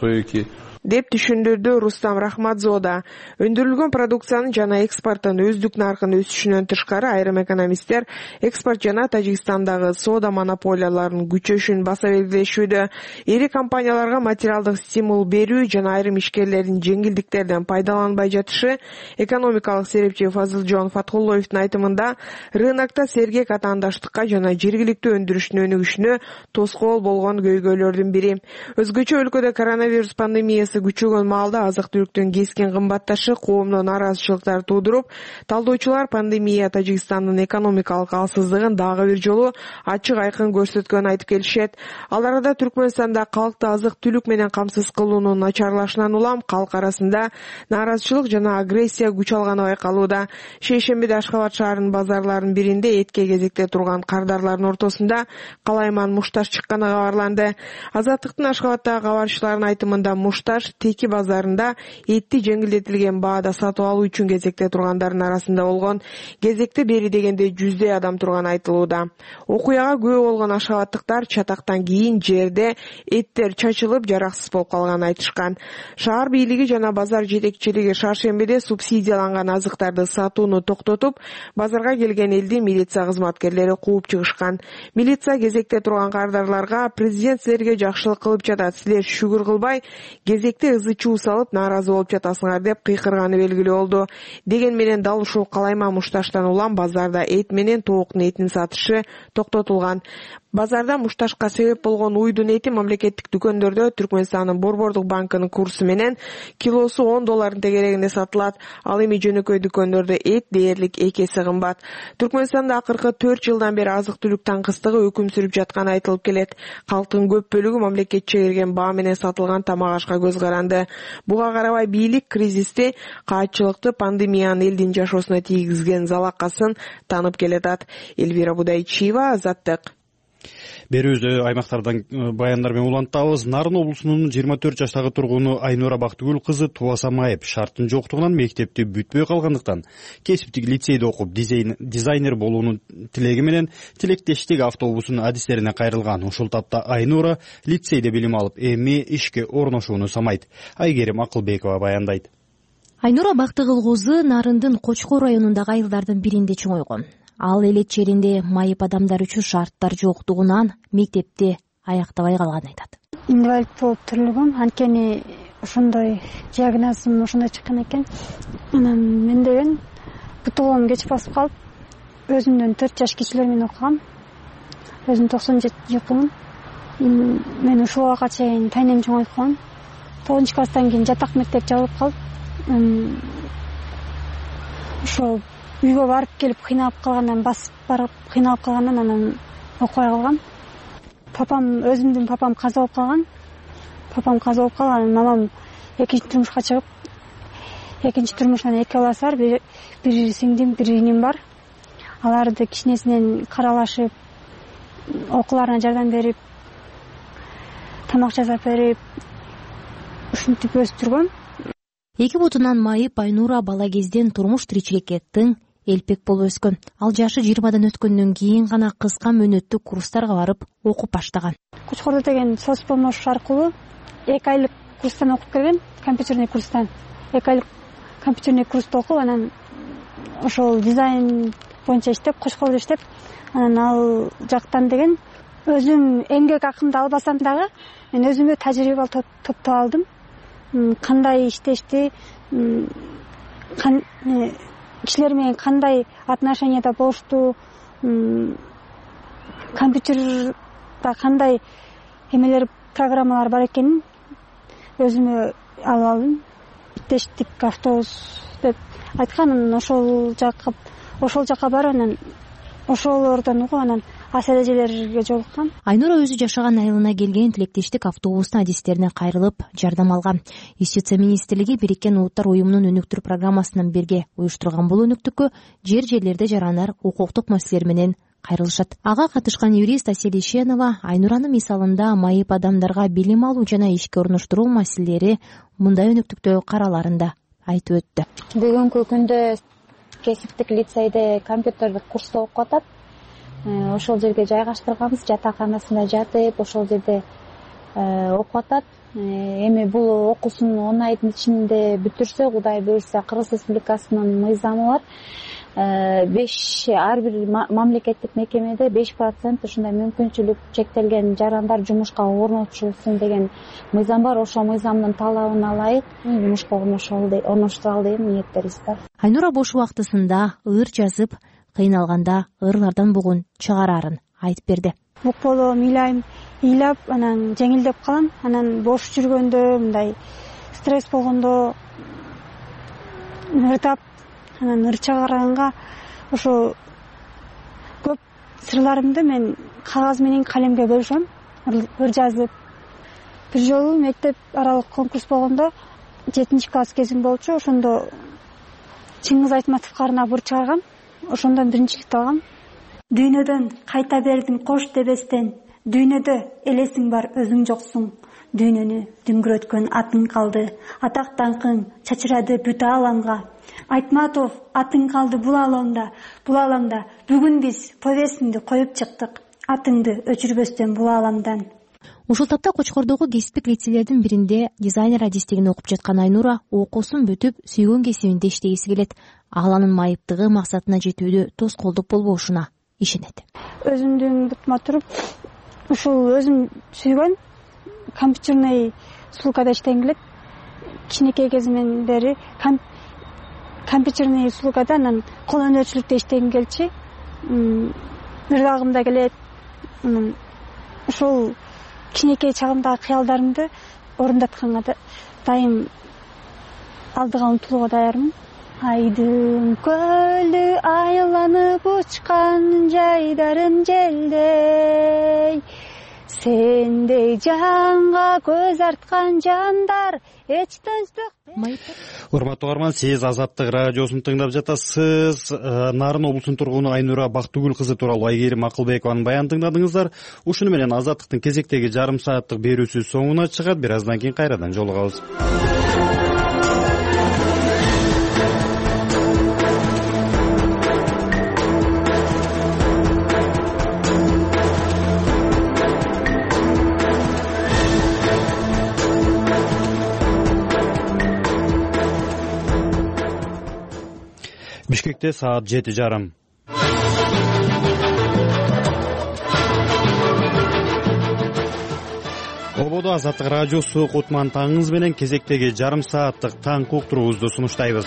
T: деп түшүндүрдү Рустам Рахмадзода. Өндүрүлгөн продукциянын жана экспорттун өздүк наркынын өсүшүнөн тышкары айрым экономисттер экспорт жана Тажикстандагы соода монополияларынын күчөшүн баса белгилешүүдө. Ири компанияларга материалдык стимул берүү жана айрым ишкерлердин жеңилдиктерден пайдаланбай жатышы экономикалык серепчи Фазылжон Фаткуллоевдун айтымында рынокто сергек атаандаштыкка жана жергиликтүү өндүрүштүн өнүгүшүнө тоскоол болгон көйгөйлөрдүн бири. Өзгөчө өлкөдө коронавирус пандемиясы күчөгөн маалда азык-түлүктүн кескин кымбатташы коомдо нааразычылыктар туудуруп, талдоочулар пандемия Тажикстандын экономикалык алсыздыгын дагы бир жолу ачык айкын көрсөткөнүн айтып келишет. Ал арада Түркмөнстанда калкты азык-түлүк менен камсыз кылуунун начарлашынан улам калк арасында нааразычылык жана агрессия күч алганы байкалууда. Шейшембиде Ашкабад шаарынын базарларынын биринде этке кезекте турган кардарлардын ортосунда калайман мушташ чыкканы кабарланды. Азаттыктын Ашкабаддагы кабарчыларынын айтымында мушташ Теки базарында этти жеңилдетилген баада сатып алуу үчүн кезекте тургандардын арасында болгон. Кезекте бери дегенде жүздөй адам турганы айтылууда. Окуяга күбө болгон ашкабаттыктар чатактан кийин жерде эттер чачылып жараксыз болуп калганын айтышкан. Шаар бийлиги жана базар жетекчилиги шаршембиде субсидияланган азыктарды сатууну токтотуп, базарга келген элди милиция кызматкерлери кууп чыгышкан. Милиция кезекте турган кардарларга президент силерге жакшылык кылып жатат, силер шүгүр кылбай кезекте ызы чуу салып нааразы болуп жатасыңар деп кыйкырганы белгилүү болду. Деген менен дал ушул калайма мушташтан улам базарда эт менен тооктун этин сатышы токтотулган. Базарда мушташка себеп болгон уйдун эти мамлекеттик дүкөндөрдө Түркмөнстандын Борбордук банкынын курсу менен килосу он доллардын тегерегинде сатылат. Ал эми жөнөкөй дүкөндөрдө эт дээрлик эки эсе кымбат. Түркмөнстанда акыркы төрт жылдан бери азык-түлүк таңкыстыгы өкүм сүрүп жатканы айтылып келет. Калктын көп бөлүгү мамлекетче берген баа менен сатылган тамак ашка көз каранды. Буга карабай бийлик кризисти, каатчылыкты, пандемиянын элдин жашоосуна тийгизген залакасын танып келатат. Элвира Будайчиева, Азаттык.
B: берүүбүздө аймактардан баяндар менен улантабыз. Нарын облусунун жыйырма төрт жаштагы тургуну Айнура Бактыгүл кызы Тубаса Маев шарттын жоктугунан мектепти бүтпөй калгандыктан кесиптик лицейде окуп дизайнер болуунун тилеги менен тилектештик автобусунун адистерине кайрылган. Ушул тапта Айнура лицейде билим алып, эми ишке орношууну самайт. Айгерим Акылбекова баяндайт.
U: Айнура Бактыгыл кызы Нарындын Кочкор районундагы айылдардын биринде чоңойгон. Ал элет жеринде майып адамдар үчүн шарттар жоктугунан мектепти аяктабай калганын айтат.
V: Инвалид болуп төрөлгөм, анткени ошондой диагнозум ошондой чыккан экен. Анан мен деген бутулгум кеч басып калып, өзүмдөн төрт жаш кичилер менен окугам. Өзүм токсон жети жылкымын. Мен ушул убакка чейин тайнем чоңойткон. тогузунчу класстан кийин жатак мектеп жабылып калып, ошол үйгө барып келип кыйналып калгандан басып барып кыйналып калгандан анан окубай калгам. Папам, өзүмдүн папам каза болуп калган. Папам каза болуп калган, мамам экинчи турмушка чыгып, экинчи турмуштан эки баласы бар, бир сиңдим, бир иним бар. Аларды кичинесинен каралашып, окууларына жардам берип, тамак жасап берип, ушинтип өстүргөм.
U: Эки бутунан майып Айнура бала кезден турмуш тиричиликке тың элпек болуп өскөн. Ал жашы жыйырмадан өткөндөн кийин гана кыска мөөнөттүк курстарга барып окуп баштаган.
V: Кочкордо деген соц помощь аркылуу эки айлык курстан окуп келген, компьютерный курстан. эки айлык компьютерный курсту окуп, анан ошол дизайн боюнча иштеп, Кочкордо иштеп, анан ал жактан деген өзүм эмгек акымды албасам дагы, мен өзүмө тажрыйба топтоп алдым. Кандай иштешти, кишилер менен кандай отношенияда болушту, компьютерда кандай эмелер, программалар бар экенин өзүмө алып алдым. Тесттик автобус деп айткан, ошол жакка ошол жакка барып, анан ошолордон угуп, анан ас эрежелерге жолуккан.
U: Айнура өзү жашаган айылына келген тилектештик автобустун адистерине кайрылып жардам алган. Юстиция министрлиги Бириккен Улуттар уюмунун өнүктүрүү программасынан бирге уюштурган бул өнүктүккө жер жерлерде жаранар укуктук маселелер менен кайрылышат. Ага катышкан юрист Асель Ишенова Айнуранын мисалында майып адамдарга билим алуу жана ишке орноштуруу маселелери мындай өнүктүктө караларын айтып өттү.
W: Бүгүнкү күндө кесиптик лицейде компьютердик курста окуп атат. Ошол жерге жайгаштырганбыз, жатаканасында жатып, ошол жерде окуп атат. Эми бул окуусун он айдын ичинде бүтүрсө, Кудай буйрса, Кыргыз Республикасынын мыйзамы бар. беш ар бир мамлекеттик мекемеде беш процент ушундай мүмкүнчүлүк чектелген жарандар жумушка орнотулсын деген мыйзам бар. Ошол мыйзамдын талабына ылайык жумушка орноштура деген ниеттерибиз бар.
U: Айнура бош убактысында ыр жазып, кыйналганда ырлардан бугун чыгарарын айтып берди.
V: Букполо ыйлайм, ыйлап, анан жеңилдеп калам. Анан бош жүргөндө, мындай стресс болгондо ырдап, анан ыр чыгарганга ошо көп сырларымды мен кагаз менен калемге бөлүшөм, ыр жазып. Бир жолу мектеп аралык конкурс болгондо жетинчи класс кезим болчу, ошондо Чыңгыз Айтматовго арнап ыр чыгаргам. Ошондон биринчиликти алгам. Дүйнөдөн кайта бердиң кош дебестен, дүйнөдө элесиң бар өзүң жоксуң. Дүйнөнү дүңгүрөткөн атың калды, атак даңкың чачырады бүт ааламга. Айтматов атың калды бул ааламда, бул ааламда. Бүгүн биз повестиңди коюп чыктык, атыңды өчүрбөстөн бул ааламдан.
U: Ушул тапта Кочкордогу кесиптик лицейлердин биринде дизайнер адистигин окуп жаткан Айнура окуусун бүтүп, сүйгөн кесибинде иштегиси келет. Ал анын майыптыгы максатына жетүүдө тоскоолдук болбошуна ишенет.
V: Өзүмдүн бутума туруп, ушул өзүм сүйгөн компьютерный услугада иштегим келет. Кичинекей кезимден бери компьютерный услугада, анан кол өнөрчүлүктө иштегим келчи. Ырдагым да келет. Ошол кичинекей чагымдагы кыялдарымды орундатканга дайым, алдыга умтулууга даярмын. Айдын көлдү айланып учкан жайдарын желдей, сендей жанга көз арткан жандар эч тынчтык.
B: Урматтуу угарман, сиз Азаттык радиосун тыңдап жатасыз. Нарын облусунун тургуну Айнура Бактыгүл кызы тууралуу Айгерим Акылбекованын баянын тыңдадыңыздар. Ушуну менен Азаттыктын кезектеги жарым сааттык берүүсү соңуна чыгат. Бир аздан кийин кайрадан жолугабыз. Бишкекте саат жети жарым. Ободо Азаттык радиосу Кутман таңыңыз менен кезектеги жарым сааттык таң уктуруубузду сунуштайбыз.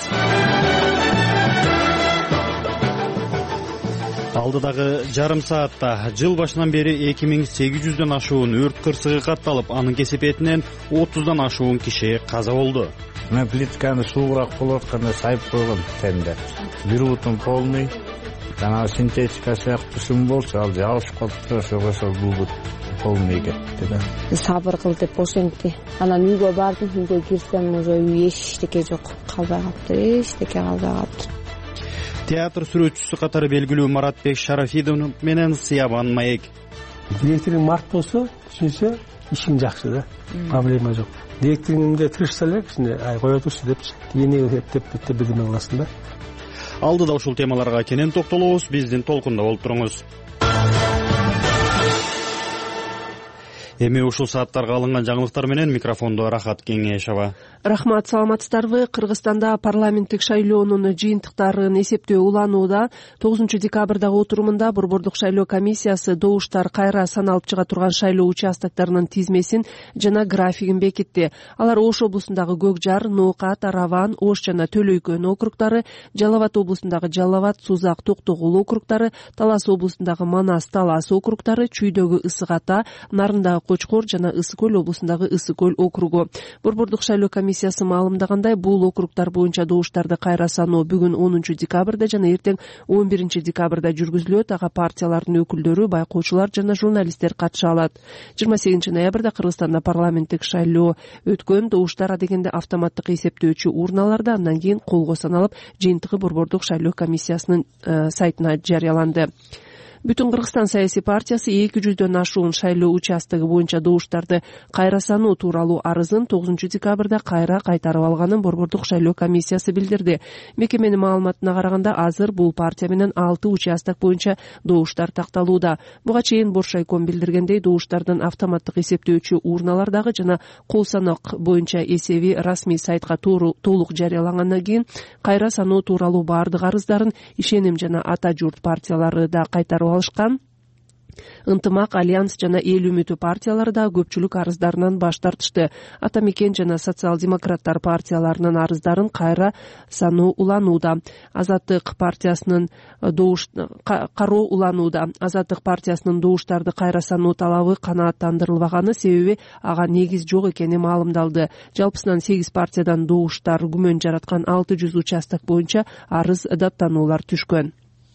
B: Алдыдагы жарым саатта жыл башынан бери эки миң сегиз жүздөн ашуун өрт кырсыгы катталып, анын кесепетинен отуздан ашуун киши каза болду.
A: Мен плитканы суугураак болуп атканда сайып койгом тендер. Бир бутун полный, жанагы синтетика сыяктуу сым болчу, ал жабышып калыптыр, ошого ошол бул полный кетти да.
F: Сабыр кыл деп ошентти. Анан үйгө бардым, үйгө кирсем уже үй эчтеке жок, калбай калыптыр, эчтеке калбай калыптыр.
B: Театр сүрөтчүсү катары белгилүү Маратбек Шарафидов менен Сыябан Маек.
G: Директоруң март болсо, түшүнсө, ишиң жакшы да, проблема жок. Директоруңда тырышса эле, кичине ай кое турчу деп, эне деп деп бирдеме кыласың да.
B: Алдыда ушул темаларга кенен токтолобуз, биздин толкунда болуп туруңуз. Эми ушул сааттарга алынган жаңылыктар менен микрофондо Рахат Кеңешова.
E: Рахмат, саламатсыздарбы? Кыргызстанда парламенттик шайлоонун жыйынтыктарын эсептөө уланууда. тогузунчу декабрдагы отурумунда Борбордук шайлоо комиссиясы добуштар кайра саналып чыга турган шайлоо участоктарынын тизмесин жана графигин бекитти. Алар Ош облусундагы Көк Жар, Ноокат, Араван, Ош жана Төлөйкөн округдары, Жалал Абад облусундагы Жалал Абад, Сузак, Токтогул округдары, Талас облусундагы Манас, Талас округдары, Чүйдөгү Ысык Ата, Нарындагы Кочкор жана Ысык Көл облусундагы Ысык Көл округу. Борбордук шайлоо комиссиясы маалымдагандай, бул округдар боюнча добуштарды кайра саноо бүгүн онунчу декабрда жана эртең он биринчи декабрда жүргүзүлөт. Ага партиялардын өкүлдөрү, байкоочулар жана журналисттер катыша алат. жыйырма сегизинчи ноябрда Кыргызстанда парламенттик шайлоо өткөн. Добуштар адегенде автоматтык эсептөөчү урналарда, андан кийин колго саналып, жыйынтыгы Борбордук шайлоо комиссиясынын сайтына жарыяланды. Бүтүн Кыргызстан саясий партиясы эки жүздөн ашуун шайлоо участогу боюнча добуштарды кайра саноо тууралуу арызын тогузунчу декабрда кайра кайтарып алганын Борбордук шайлоо комиссиясы билдирди. Мекеменин маалыматына караганда, азыр бул партия менен алты участок боюнча добуштар такталууда. Буга чейин Боршайком билдиргендей, добуштардын автоматтык эсептөөчү урналардагы жана кол санак боюнча эсеби расмий сайтка толук жарыялангандан кийин кайра саноо тууралуу бардык арыздарын Ишеним жана Ата журт партиялары да кайтарып алышкан. Ынтымак, Альянс жана Эл үмүтү партиялары да көпчүлүк арыздарынан баш тартышты. Ата Мекен жана социал-демократтар партияларынын арыздарын кайра саноо уланууда. Азаттык партиясынын добуш кароо уланууда. Азаттык партиясынын добуштарды кайра саноо талабы канааттандырылбаганы себеби ага негиз жок экени маалымдалды. Жалпысынан сегиз партиядан добуштар күмөн жараткан алты жүз участок боюнча арыз даттануулар түшкөн.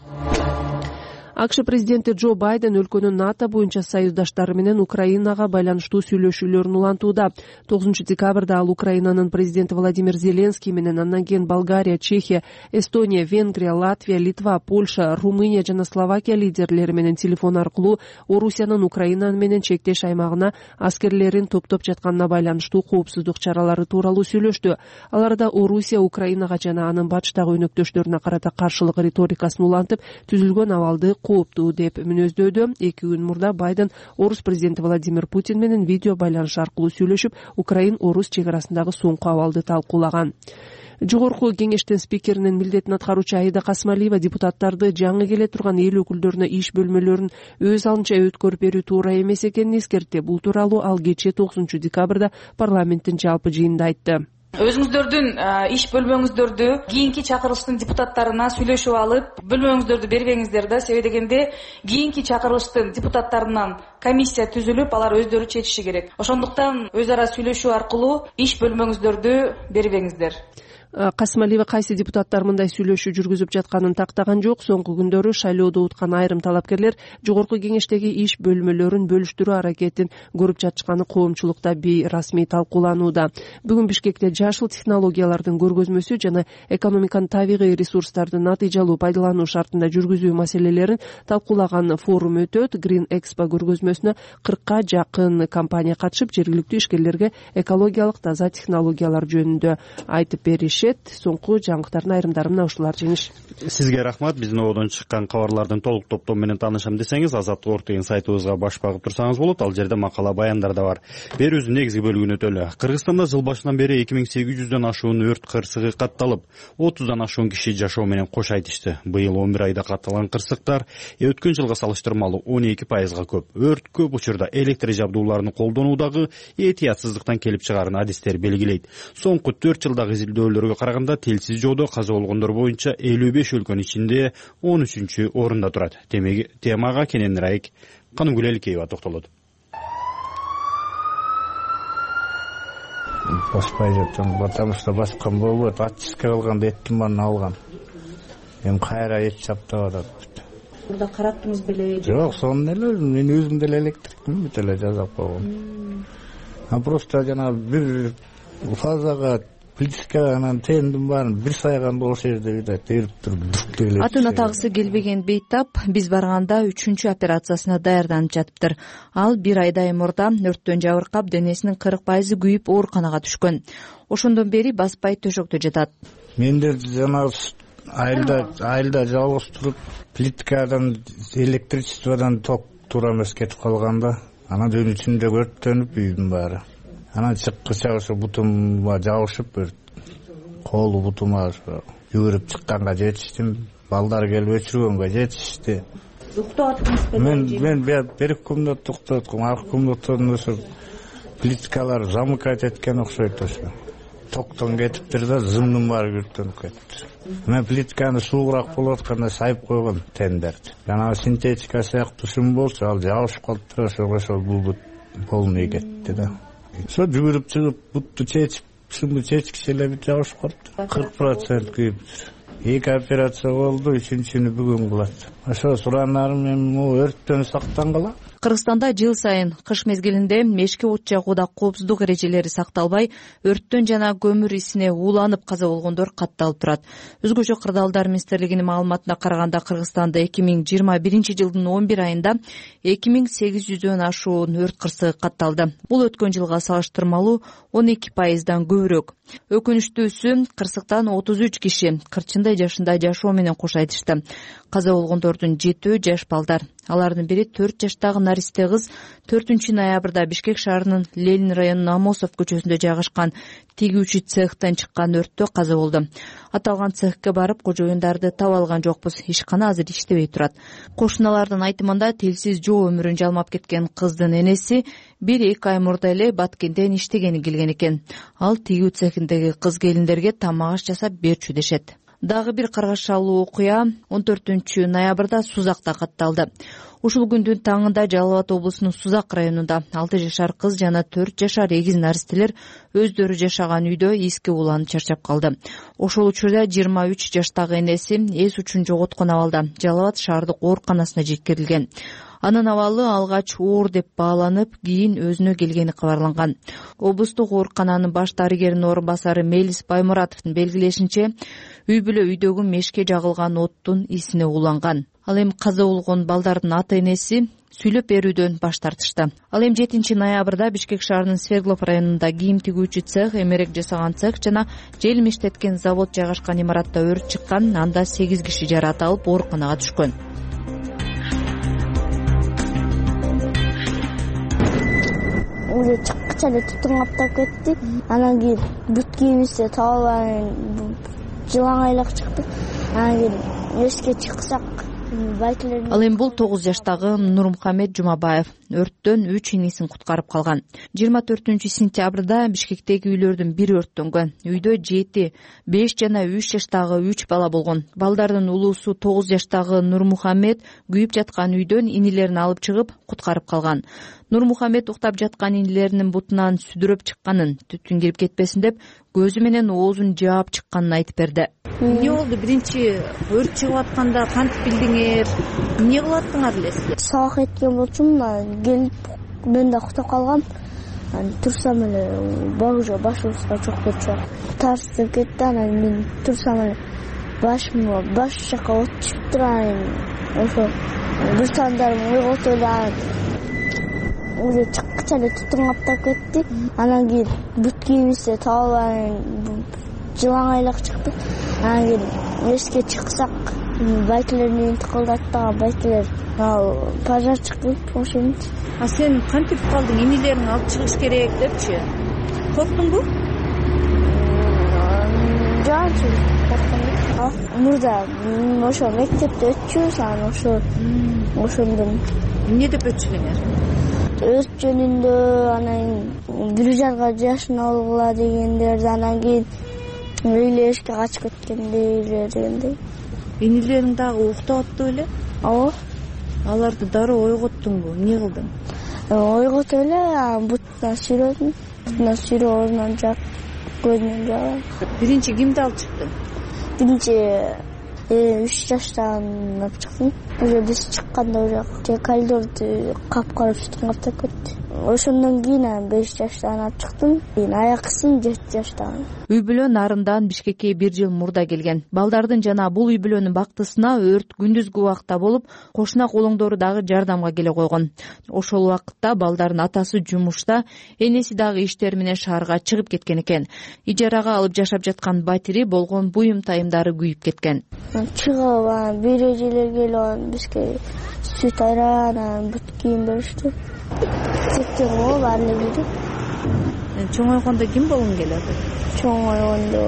E: АКШ президенти Джо Байден өлкөнүн НАТО боюнча союздаштары менен Украинага байланыштуу сүйлөшүүлөрүн улантууда. тогузунчу декабрда ал Украинанын президенти Владимир Зеленский менен, андан кийин Болгария, Чехия, Эстония, Венгрия, Латвия, Литва, Польша, Румыния жана Словакия лидерлери менен телефон аркылуу Орусиянын Украина менен чектеш аймагына аскерлерин топтоп жатканына байланыштуу коопсуздук чаралары тууралуу сүйлөштү. Аларда Орусия Украинага жана анын батыштагы өнөктөштөрүнө карата каршылык риторикасын улантып, түзүлгөн абалды кооптуу деп мүнөздөдү. Эки күн мурда Байден Орус президенти Владимир Путин менен видео байланыш аркылуу сүйлөшүп, Украин-Орус чек арасындагы соңку абалды талкуулаган. Жогорку кеңештин спикеринин милдетин аткаруучу Аида Касмалиева депутаттарды жаңы келе турган эл өкүлдөрүнө иш бөлмөлөрүн өз алдынча өткөрүп берүү туура эмес экенин эскертти. Бул тууралуу ал кечээ тогузунчу декабрда парламенттин жалпы жыйынында айтты.
X: Өзүңүздөрдүн иш бөлмөңүздөрдү кийинки чакырылыштын депутаттарына сүйлөшүп алып, бөлмөңүздөрдү бербеңиздер да, себеби дегенде кийинки чакырылыштын депутаттарынан комиссия түзүлүп, алар өздөрү чечиши керек. Ошондуктан өз ара сүйлөшүү аркылуу иш бөлмөңүздөрдү бербеңиздер.
E: Касымалиева кайсы депутаттар мындай сүйлөшүү жүргүзүп жатканын тактаган жок. Соңку күндөрү шайлоодо уткан айрым талапкерлер жогорку кеңештеги иш бөлмөлөрүн бөлүштүрүү аракетин көрүп жатышканы коомчулукта бейрасмий талкууланууда. Бүгүн Бишкекте жашыл технологиялардын көргөзмөсү жана экономиканын табигый ресурстарды натыйжалуу пайдалануу шартында жүргүзүү маселелерин талкуулаган форум өтөт. Green Expo көргөзмөсүнө кыркка жакын компания катышып, жергиликтүү ишкерлерге экологиялык таза технологиялар жөнүндө айтып беришет. Соңку жаңылыктардын айрымдары мына ушулар. Жеңиш,
B: сизге рахмат. Биздин ободон чыккан кабарлардын толук топтому менен таанышам десеңиз, Азаттык орг деген сайтыбызга баш багып турсаңыз болот. Ал жерде макала, баяндар да бар. Берүүбүздүн негизги бөлүгүн өтөлү. Кыргызстанда жыл башынан бери эки миң сегиз жүздөн ашуун өрт кырсыгы катталып, отуздан ашуун киши жашоо менен кош айтышты. Быйыл он бир айда катталган кырсыктар өткөн жылга салыштырмалуу он эки пайызга көп. Өрт көп учурда электр жабдууларын колдонуудагы этиятсыздыктан келип чыгаарын адистер белгилейт. Соңку төрт жылдагы изилдөөлөргө караганда телсиз жоодо каза болгондор боюнча элүү беш өлкөнүн ичинде он үчүнчү орунда турат. Темага кененирээк Канымгүл Эликеева токтолот.
A: Баспай жатам, потому что баскан болбойт. Отчистка кылганда эттин баарын алган. Эми кайра эт чаптап атат.
C: Мурда караттыңыз беле?
A: Жок, сонун эле, мен өзүм деле электрикмин, бүт эле жасап койгом. А просто жана бир фазага плитиканан тендин баарын бир сайганда ошол жерде видать терип туруп.
C: Атын атагысы келбеген Бейтап биз барганда үчүнчү операциясына даярданып жатыптыр. Ал бир айдай мурда өрттөн жабыркап, денесинин кырк пайызы күйүп ооруканага түшкөн. Ошондон бери баспай төшөктө жатат.
A: Менде жана айылда айылда жалгыз туруп, плиткадан, электричестводан ток туура эмес кетип калганда, анан түн ичинде өрттөнүп үйдүн баары. Анан чыккыча ошо бутумга жабышып, колу бутума жүгүрүп чыкканга жетиштим. Балдар келип өчүргөнгө жетишти.
C: Уктап атпаңыз.
A: Мен мен бир комнат токтотком, аркы комнаттан ошо плиткалар замыкать эткен окшойт ошо. Токтон кетиптир да, зымдын баары күрттөнүп кетиптир. Мен плитканы суугураак болуп атканда сайып койгон тендерди. Жана синтетика сыяктуу шум болчу, ал жабышып калыптыр, ошого ошол бул полный кетти да. Ошо жүгүрүп чыгып, бутту чечип, шумду чечкиче эле бүт жабышып калыптыр. кырк процент күйүптүр. Эки операция болду, үчүнчүнү бүгүн кылат. Ошо суранарым эми өрттөн сактангыла.
C: Кыргызстанда жыл сайын кыш мезгилинде мешки от жагууда коопсуздук эрежелери сакталбай, өрттөн жана көмүр исине ууланып каза болгондор катталып турат. Өзгөчө Кырдаалдар министрлигинин маалыматына караганда, Кыргызстанда эки миң жыйырма биринчи жылдын он бир айында эки миң сегиз жүздөн ашуун өрт кырсыгы катталды. Бул өткөн жылга салыштырмалуу он эки пайыздан көбүрөөк. Өкүнүчтүүсү, кырсыктан отуз үч киши кырчындай жашында жашоо менен кош айтышты. Каза болгондордун жетөө жаш балдар. Алардын бири төрт жаштагы наристе кыз төртүнчү ноябрда Бишкек шаарынын Ленин районунун Амосов көчөсүндө жайгашкан тигүүчү цехтен чыккан өрттө каза болду. Аталган цехке барып, кожоюндарды таба алган жокпуз. Ишкана азыр иштебей турат. Кошуналардын айтымында, телсиз жоо өмүрүн жалмап кеткен кыздын энеси бир эки ай мурда эле Баткенден иштегени келген экен. Ал тигүү цехиндеги кыз келиндерге тамак аш жасап берчү дешет. Дагы бир каргашалуу окуя он төртүнчү ноябрда Сузакта катталды. Ушул күндүн таңында Жалал Абад облусунун Сузак районунда алты жашар кыз жана төрт жашар эгиз наристелер өздөрү жашаган үйдө эске ууланып чарчап калды. Ошол учурда жыйырма үч жаштагы энеси эс учун жоготкон абалда Жалал Абад шаардык ооруканасына жеткирилген. Анын абалы алгач оор деп бааланып, кийин өзүнө келгени кабарланган. Облустук оорукананын баш дарыгеринин орун басары Мелис Баймуратовдун белгилешинче, үй бүлө үйдөгү мешке жагылган оттун исине ууланган. Ал эми каза болгон балдардын ата-энеси сүйлөп берүүдөн баш тартышты. Ал эми жетинчи ноябрда Бишкек шаарынын Свердлов районунда кийим тигүүчү цех, эмерек жасаган цех жана желим иштеткен завод жайгашкан имаратта өрт чыккан. Анда сегиз киши жараат алып ооруканага түшкөн.
I: Уже чыккыча эле түтүн каптап кетти. Анан кийин бүт кийимибизди таап алып жылаңайлап чыктык. Анан кийин эшикке чыксак, байкелер.
C: Ал эми бул тогуз жаштагы Нурмухамед Жумабаев өрттөн үч инисин куткарып калган. жыйырма төртүнчү сентябрда Бишкектеги үйлөрдүн бири өрттөнгөн. Үйдө жети, беш жана үч жаштагы үч бала болгон. Балдардын улуусу тогуз жаштагы Нурмухамед күйүп жаткан үйдөн инилерин алып чыгып куткарып калган. Нурмухамед уктап жаткан инилеринин бутунан сүдүрөп чыкканын, түтүн кирип кетпесин деп көзү менен оозун жаап чыкканын айтып берди.
H: Эмне болду? Биринчи өрт чыгып атканда кантип билдиңер? Эмне кылып аттыңар эле силер?
I: Сабак эткен болчумун, келип мен да уктап калгам. Турсам эле багыжа башыбызга чокпот чыгып тарсып кетти. Анан мен турсам эле башыма баш жака от чыгып турган. Ошо бир сандарым ойготуп эле уже чыккыча эле түтүн каптап кетти. Анан кийин бут кийимибизди таап алып жылаң айлак чыкты. Анан кийин эшикке чыксак байкелердин тыкылдаттаган байкелер пожар чыкты. Ошентип.
H: А сен кантип калдың? Инилериңи алып чыгыш керек депчи. Корктуңбу?
I: Жок, коркком. Мурда ошо мектепте өтчүбүз, анан ошо ошондон.
H: Эмне деп өтчүңөр?
I: Өрт жөнүндө, анан бир жарга жашын алгыла дегендерди, анан кийин эле эшикке качып кеткендей дегендей.
H: Инилериң дагы уктап аттып эле?
I: Ооба.
H: Аларды дароо ойготтуңбу? Эмне кылдың?
I: Ойготуп эле бутунан сүйрөдүм. Бутунан сүйрөп ордунан жаап, көзүнөн жаап.
H: Биринчи кимди алып чыктың?
I: Биринчи үч жаштагын алып чыктым. Уже биз чыкканда уже коридорду капкара түтүн каптап кетти. Ошондон кийин беш жаштагын алып чыктым. Кийин аякысын жети жаштагын.
C: Үй бүлө нарындан Бишкекке бир жыл мурда келген. Балдардын жана бул үй бүлөнүн бактысына өрт күндүзгү убакта болуп, кошуна колоңдору дагы жардамга келе койгон. Ошол убакытта балдардын атасы жумушта, энеси дагы иштер менен шаарга чыгып кеткен экен. Ижарага алып жашап жаткан батири болгон буюм тайымдары күйүп кеткен.
I: Чыгып бир эжелер келип бизге сүт айран, бут кийим беришти. Сектен го баары эле.
H: Чоңойгондо ким болгуң келет?
I: Чоңойгондо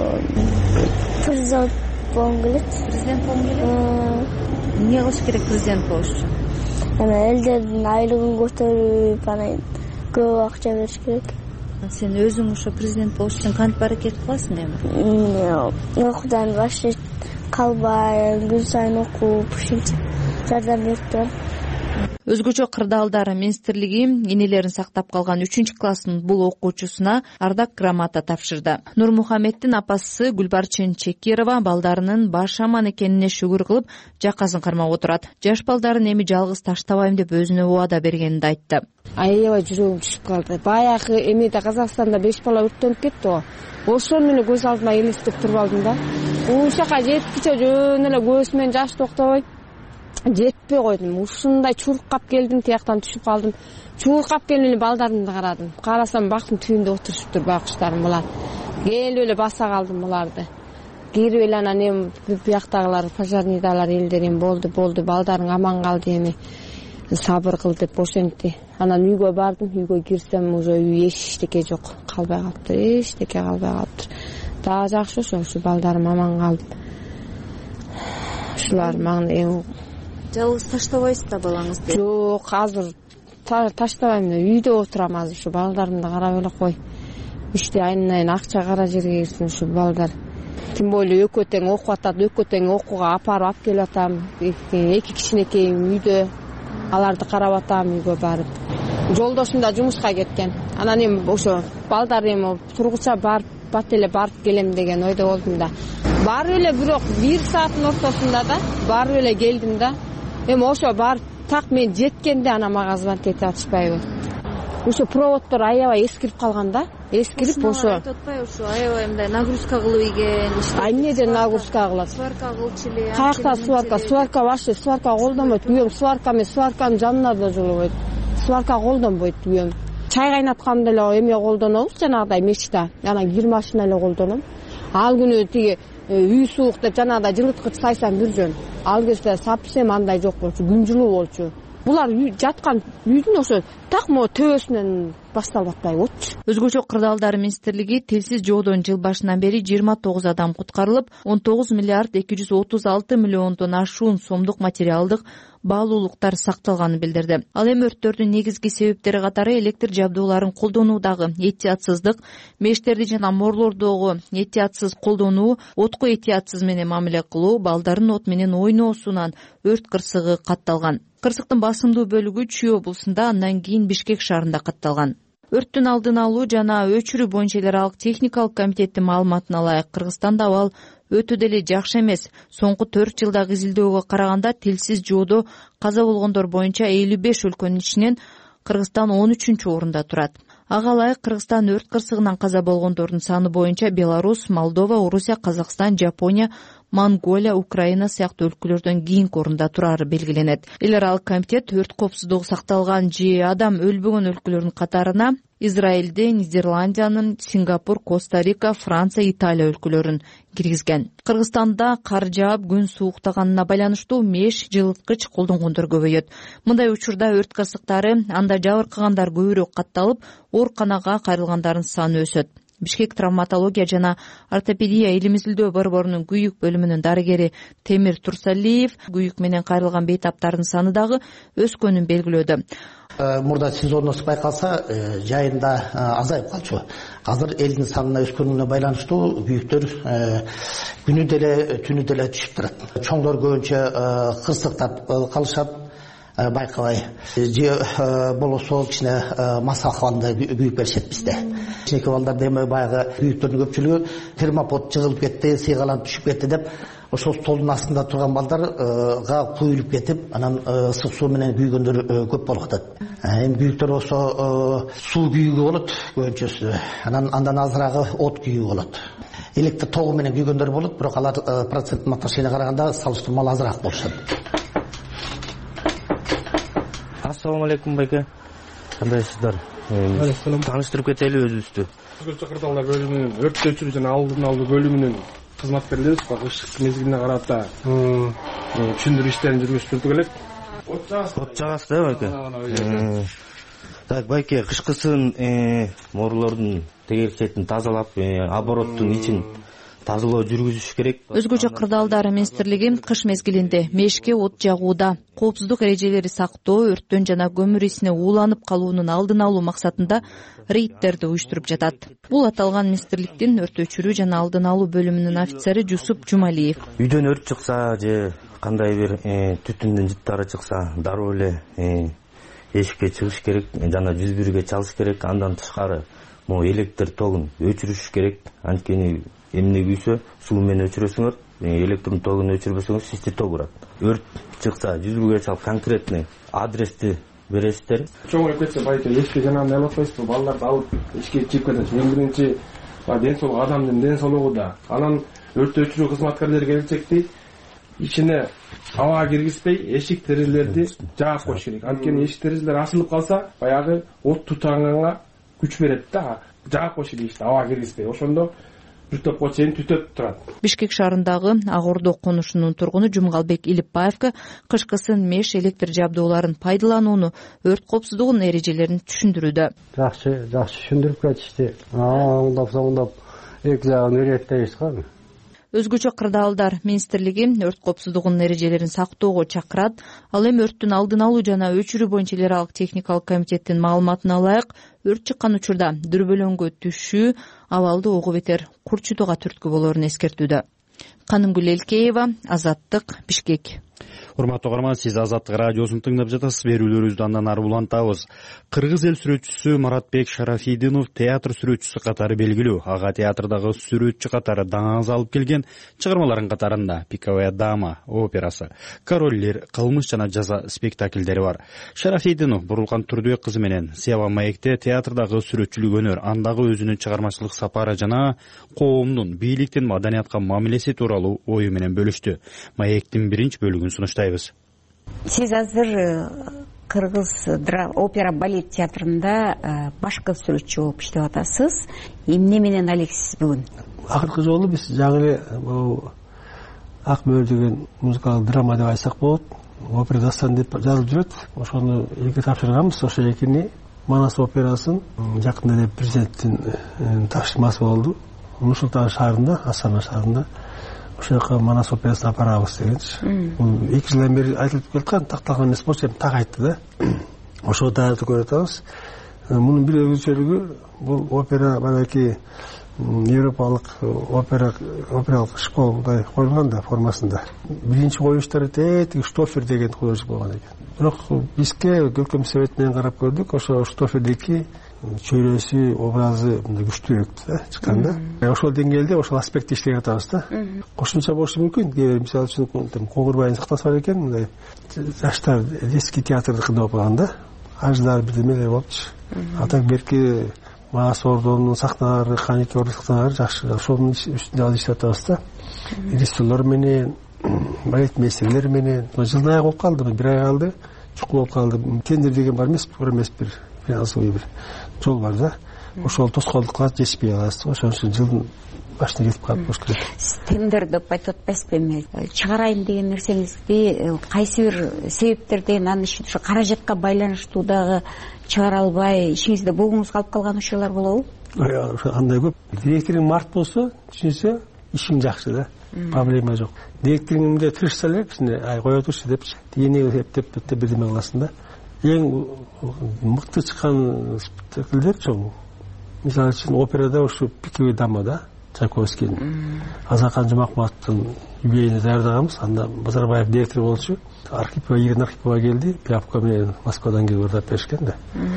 I: президент болгум келет.
H: Президент болгуң келет? Эмне кылыш керек президент болуш үчүн?
I: Эми элдердин айлыгын көтөрүп, анан көп акча бериш керек.
H: Сен өзүң ошо президент болуш үчүн кантип аракет кыласың эми?
I: Окуудан баш калбай, күн сайын окуп, ушинтип жардам берип турам.
C: Өзгөчө кырдаалдар министрлиги инелерин сактап калган үчүнчү класстын бул окуучусуна ардак грамота тапшырды. Нурмухамеддин апасы Гүлбарчын Чекирова балдарынын баш аман экенине шүгүр кылып, жакасын кармап отурат. Жаш балдарын эми жалгыз таштабайм деп өзүнө убада бергенин айтты.
F: Аябай жүрөгүм түшүп калды. Баягы эмеде Казакстанда беш бала өрттөнүп кетти го. Ошону эле көз алдыма элестип туруп алдым да. Ушака жеткиче жөн эле көз менен жаш токтобой жетпей койдум. Ушундай чуркап келдим, тияктан түшүп калдым. Чуркап келип эле балдарымды карадым. Карасам бактын түбүндө отурушуптур байкуштарым булар. Келип эле баса калдым буларды. Кирип эле анан эми бияктагылар пожарныйдалар элдер эми болду, болду, балдарың аман калды эми. Сабыр кыл деп ошентти. Анан үйгө бардым, үйгө кирсем уже үй эчтеке жок, калбай калыптыр, эчтеке калбай калыптыр. Дагы жакшы ошо, ушу балдарым аман калды. Ушулар мага эң
H: жалгыз таштабайсыз да балаңызды?
F: Жок, азыр таштабайм, үйдө отурам азыр, ушу балдарымды карап эле кой. Иште айнайын акча кара жерге кирсин ушу балдар. Тим более экөө тең окуп атат, экөө тең окууга апарып алып келип атам. Эки кичинекейим үйдө, аларды карап атам үйгө барып. Жолдошум да жумушка кеткен. Анан эми ошо балдар эми тургуча барып, бат эле барып келем деген ойдо болдум да. Барып эле бирок бир сааттын ортосунда да барып эле келдим да. Эми ошо барып так мен жеткенде ана мага звонок этип атышпайбы. Ошо проводдор аябай эскирип калган да. Эскирип ошо.
H: Айтып атпайбы ошо аябай мындай нагрузка кылып ийген.
F: А эмнеден нагрузка кылат?
H: Сварка кылчу эле.
F: Каякта сварка? Сварка вообще сварка колдонбойт. Үйөм сварка эмес, сварканын жанына да жолобойт. Сварка колдонбойт үйөм. Чай кайнатканда эле эме колдонобуз, жанагыдай мечта. Анан кир машина эле колдоном. Ал күнү тиги үй суук деп жанагыдай жылыткыч сайсам бир жөн. Ал кезде совсем андай жок болчу, күн жылуу болчу. Булар жаткан үйдүн ошо так мо төбөсүнөн
V: башталып атпайбы отчу.
C: Өзгөчө кырдаалдар министрлиги тилсиз жоодон жыл башынан бери жыйырма тогуз адам куткарылып, он тогуз миллиард эки жүз отуз алты миллиондон ашуун сомдук материалдык баалуулуктар сакталганын билдирди. Ал эми өрттөрдүн негизги себептери катары электр жабдууларын колдонуудагы этиятсыздык, мештерди жана морлордогу этиятсыз колдонуу, отко этиятсыз менен мамиле кылуу, балдардын от менен ойноосунан өрт кырсыгы катталган. Кырсыктын басымдуу бөлүгү Чүй облусунда, андан кийин Бишкек шаарында катталган. Өрттүн алдын алуу жана өчүрүү боюнча эл аралык техникалык комитеттин маалыматына ылайык, Кыргызстанда абал өтө деле жакшы эмес. Соңку төрт жылдагы изилдөөгө караганда тилсиз жоодо каза болгондор боюнча элүү беш өлкөнүн ичинен Кыргызстан он үчүнчү орунда турат. Ага ылайык Кыргызстан өрт кырсыгынан каза болгондордун саны боюнча Беларусь, Молдова, Орусия, Казакстан, Жапония, Монголия, Украина сыяктуу өлкөлөрдөн кийинки орунда турары белгиленет. Эл аралык комитет өрт коопсуздугу сакталган же адам өлбөгөн өлкөлөрдүн катарына Израилди, Нидерландиянын, Сингапур, Коста-Рика, Франция, Италия өлкөлөрүн киргизген. Кыргызстанда кар жаап күн сууктаганына байланыштуу меш, жылыткыч колдонгондор көбөйөт. Мындай учурда өрт кырсыктары анда жабыркагандар көбүрөөк катталып, ооруканага кайрылгандардын саны өсөт. Бишкек травматология жана ортопедия илим изилдөө борборунун күйүк бөлүмүнүн дарыгери Темир Турсалиев күйүк менен кайрылган бейтаптардын саны дагы өскөнүн белгилөөдө.
J: Мурда сезонность байкалса, жайында азайып калчу. Азыр элдин санына өскөнүнө байланыштуу күйүктөр күнү деле түнү деле түшүп турат. Чоңдор көбүнчө кырсыктап калышат, байкабай. Же болосо кичине мас акыбалында күйүк беришет бизде. Кичинекей балдарда эми баягы күйүктөрдүн көпчүлүгү термопод жыгылып кетти, сыйгаланып түшүп кетти деп, ошол столдун астында турган балдарга куюлуп кетип, анан ысык суу менен күйгөндөр көп болуп атат. Эми күйүктөр болсо суу күйүгү болот көбүнчөсү. Анан андан азырагы от күйүгү болот. Электр тогу менен күйгөндөр болот, бирок алар проценттин отношенине караганда салыштырмалуу азыраак болушат.
K: Ассаламу алейкум байке. Кандайсыздар? Тааныштырып кетели өзүбүздү.
L: Өзгөчө кырдаалдар бөлүмүнүн өрт өчүрүү жана алдын алуу бөлүмүнүн кызматкерлерибиз ышык мезгилине карата түшүндүрүү иштерин жүргүзүп элек.
K: От жагасыз да байке? Так, байке, кышкысын морлордун тегерек четин тазалап, обороттун ичин тазалоо жүргүзүш керек.
C: Өзгөчө кырдаалдар министрлиги кыш мезгилинде мешке от жагууда коопсуздук эрежелери сактоо, өрттөн жана көмүр исине ууланып калуунун алдын алуу максатында рейдтерди уюштуруп жатат. Бул аталган министрликтин өрт өчүрүү жана алдын алуу бөлүмүнүн офицери Жусуп Жумалиев.
K: Үйдөн өрт чыкса же кандай бир түтүндүн жыттары чыкса, дароо эле эшикке чыгыш керек жана жүз бирге чалыш керек. Андан тышкары могу электр тогун өчүрүш керек. Анткени эмне күйсө суу менен өчүрөсүңөр, электр тогун өчүрбөсөңөр систи ток урат. Өрт чыкса жүз бирге чалып конкретный адрести бересиздер.
L: Чоңоюп кетсе байке эшикке жанагындай алып атпайсызбы? Балдарды алып эшикке чыгып кетет. Эң биринчи ден соолук, адамдын ден соолугу да. Анан өрт өчүрүү кызматкерлери келчекти ичине аба киргизбей эшик терезелерди жаап коюш керек. Анткени эшик терезелер ачылып калса, баягы от тутаганга күч берет да. Жаап коюш керек, аба киргизбей. Ошондо бир топко чейин түтөп турат.
C: Бишкек шаарындагы Ак Ордо конушунун тургуну Жумгалбек Илипбаевга кышкысын меш электр жабдууларын пайдаланууну, өрт коопсуздугунун эрежелерин түшүндүрүүдө.
N: Жакшы, жакшы түшүндүрүп кетишти. Оңдоп соңдоп эки жагын үйрөттөйбүз го.
C: Өзгөчө кырдаалдар министрлиги өрт коопсуздугунун эрежелерин сактоого чакырат. Ал эми өрттүн алдын алуу жана өчүрүү боюнча эл аралык техникалык комитеттин маалыматына ылайык, өрт чыккан учурда дүрбөлөңгө түшүү абалды ого бетер курчутууга түрткү болоорун эскертүүдө. Канымгүл Элкеева, Азаттык, Бишкек.
B: Урматтуу угарман, сиз Азаттык радиосун тыңдап жатасыз. Берүүлөрүбүздү андан ары улантабыз. Кыргыз эл сүрөтчүсү Маратбек Шарафидинов театр сүрөтчүсү катары белгилүү. Ага театрдагы сүрөтчү катары даңаз алып келген чыгармалардын катарында «Пиковая дама» операсы, «Король Лир», «Кылмыш жана жаза» спектакльдери бар. Шарафидинов Бурулкан Турдубек кызы менен Сева маекте театрдагы сүрөтчүлүк өнөр, андагы өзүнүн чыгармачылык сапары жана коомдун бийликтин маданиятка мамилеси тууралуу ою менен бөлүштү. Маектин биринчи бөлүгүн сунуштайбыз.
Y: Сиз азыр Кыргыз опера балет театрында башкы сүрөтчү болуп иштеп атасыз. Эмне менен алексиз бүгүн?
G: Акыркы жолу биз жаңы бул Ак мөөр деген музыкалык драма деп айтсак болот. Опера дастан деп жазылып жүрөт. Ошону эки тапшырганбыз. Ошо экини Манас операсын жакында эле президенттин тапшырмасы болду. Нур Султан шаарында, Астана шаарында ошол жака Манас операсын апарабыз дегенчи. Бул эки жылдан бери айтылып келаткан, такталган эмес болчу, эми так айтты да. Ошого даярдык көрүп атабыз. Мунун бир өзгөчөлүгү бул опера балаки европалык опера опералык школада коюлган да формасында. Биринчи коюштары тетиги Штофер деген художник болгон экен. Бирок бизге өлкөм совет менен карап көрдүк, ошо Штофердики чөйрөсү, образы күчтүүрөөк да чыкканда. Ошол деңгээлде, ошол аспектте иштеп атабыз да. Кошумча болушу мүмкүн. Мисалы үчүн Коңгурбайдын сактасы бар экен, мындай жаштар детский театрды кыдап алганда, ажлар бирдемелер болчу. А так берки Манас ордонун сахналары, Каники ордонун сахналары жакшы. Ошонун үстүндө ал иштеп атабыз да. Режиссерлор менен, балетмейстерлер менен жылдай болуп калды, бир ай калды, чукул болуп калды. Тендер деген бар эмес, бар эмес, бир финансовый бир жол бар да. Ошол тоскоолдук кылат, жетишпей калат. Ошон үчүн жылдын башына кетип калып болуш керек.
Y: Тендер деп айтып атпайсызбы эми? Чыгарайын деген нерсеңизди кайсы бир себептерден, анын ишин ушу каражатка байланыштуу дагы чыгара албай, ишиңизде бугуңуз калып калган учурлар болобу?
G: Андай көп. Директоруң март болсо, түшүнсө, ишиң жакшы да. Проблема жок. Директоруңда тырышса эле, ай кое турчу депчи, тигине эптеп эптеп бирдеме кыласың да. Эң мыкты чыккан спектакльдер чоң. Мисалы үчүн операда ушу Пиковый дама да, Чайковскийдин. Азакан Жумакматовдун юбилейине даярдаганбыз. Анда Базарбаев директор болчу. Архипова, Ирина Архипова келди, Пиапка менен Москвадан келип ырдап беришкен да.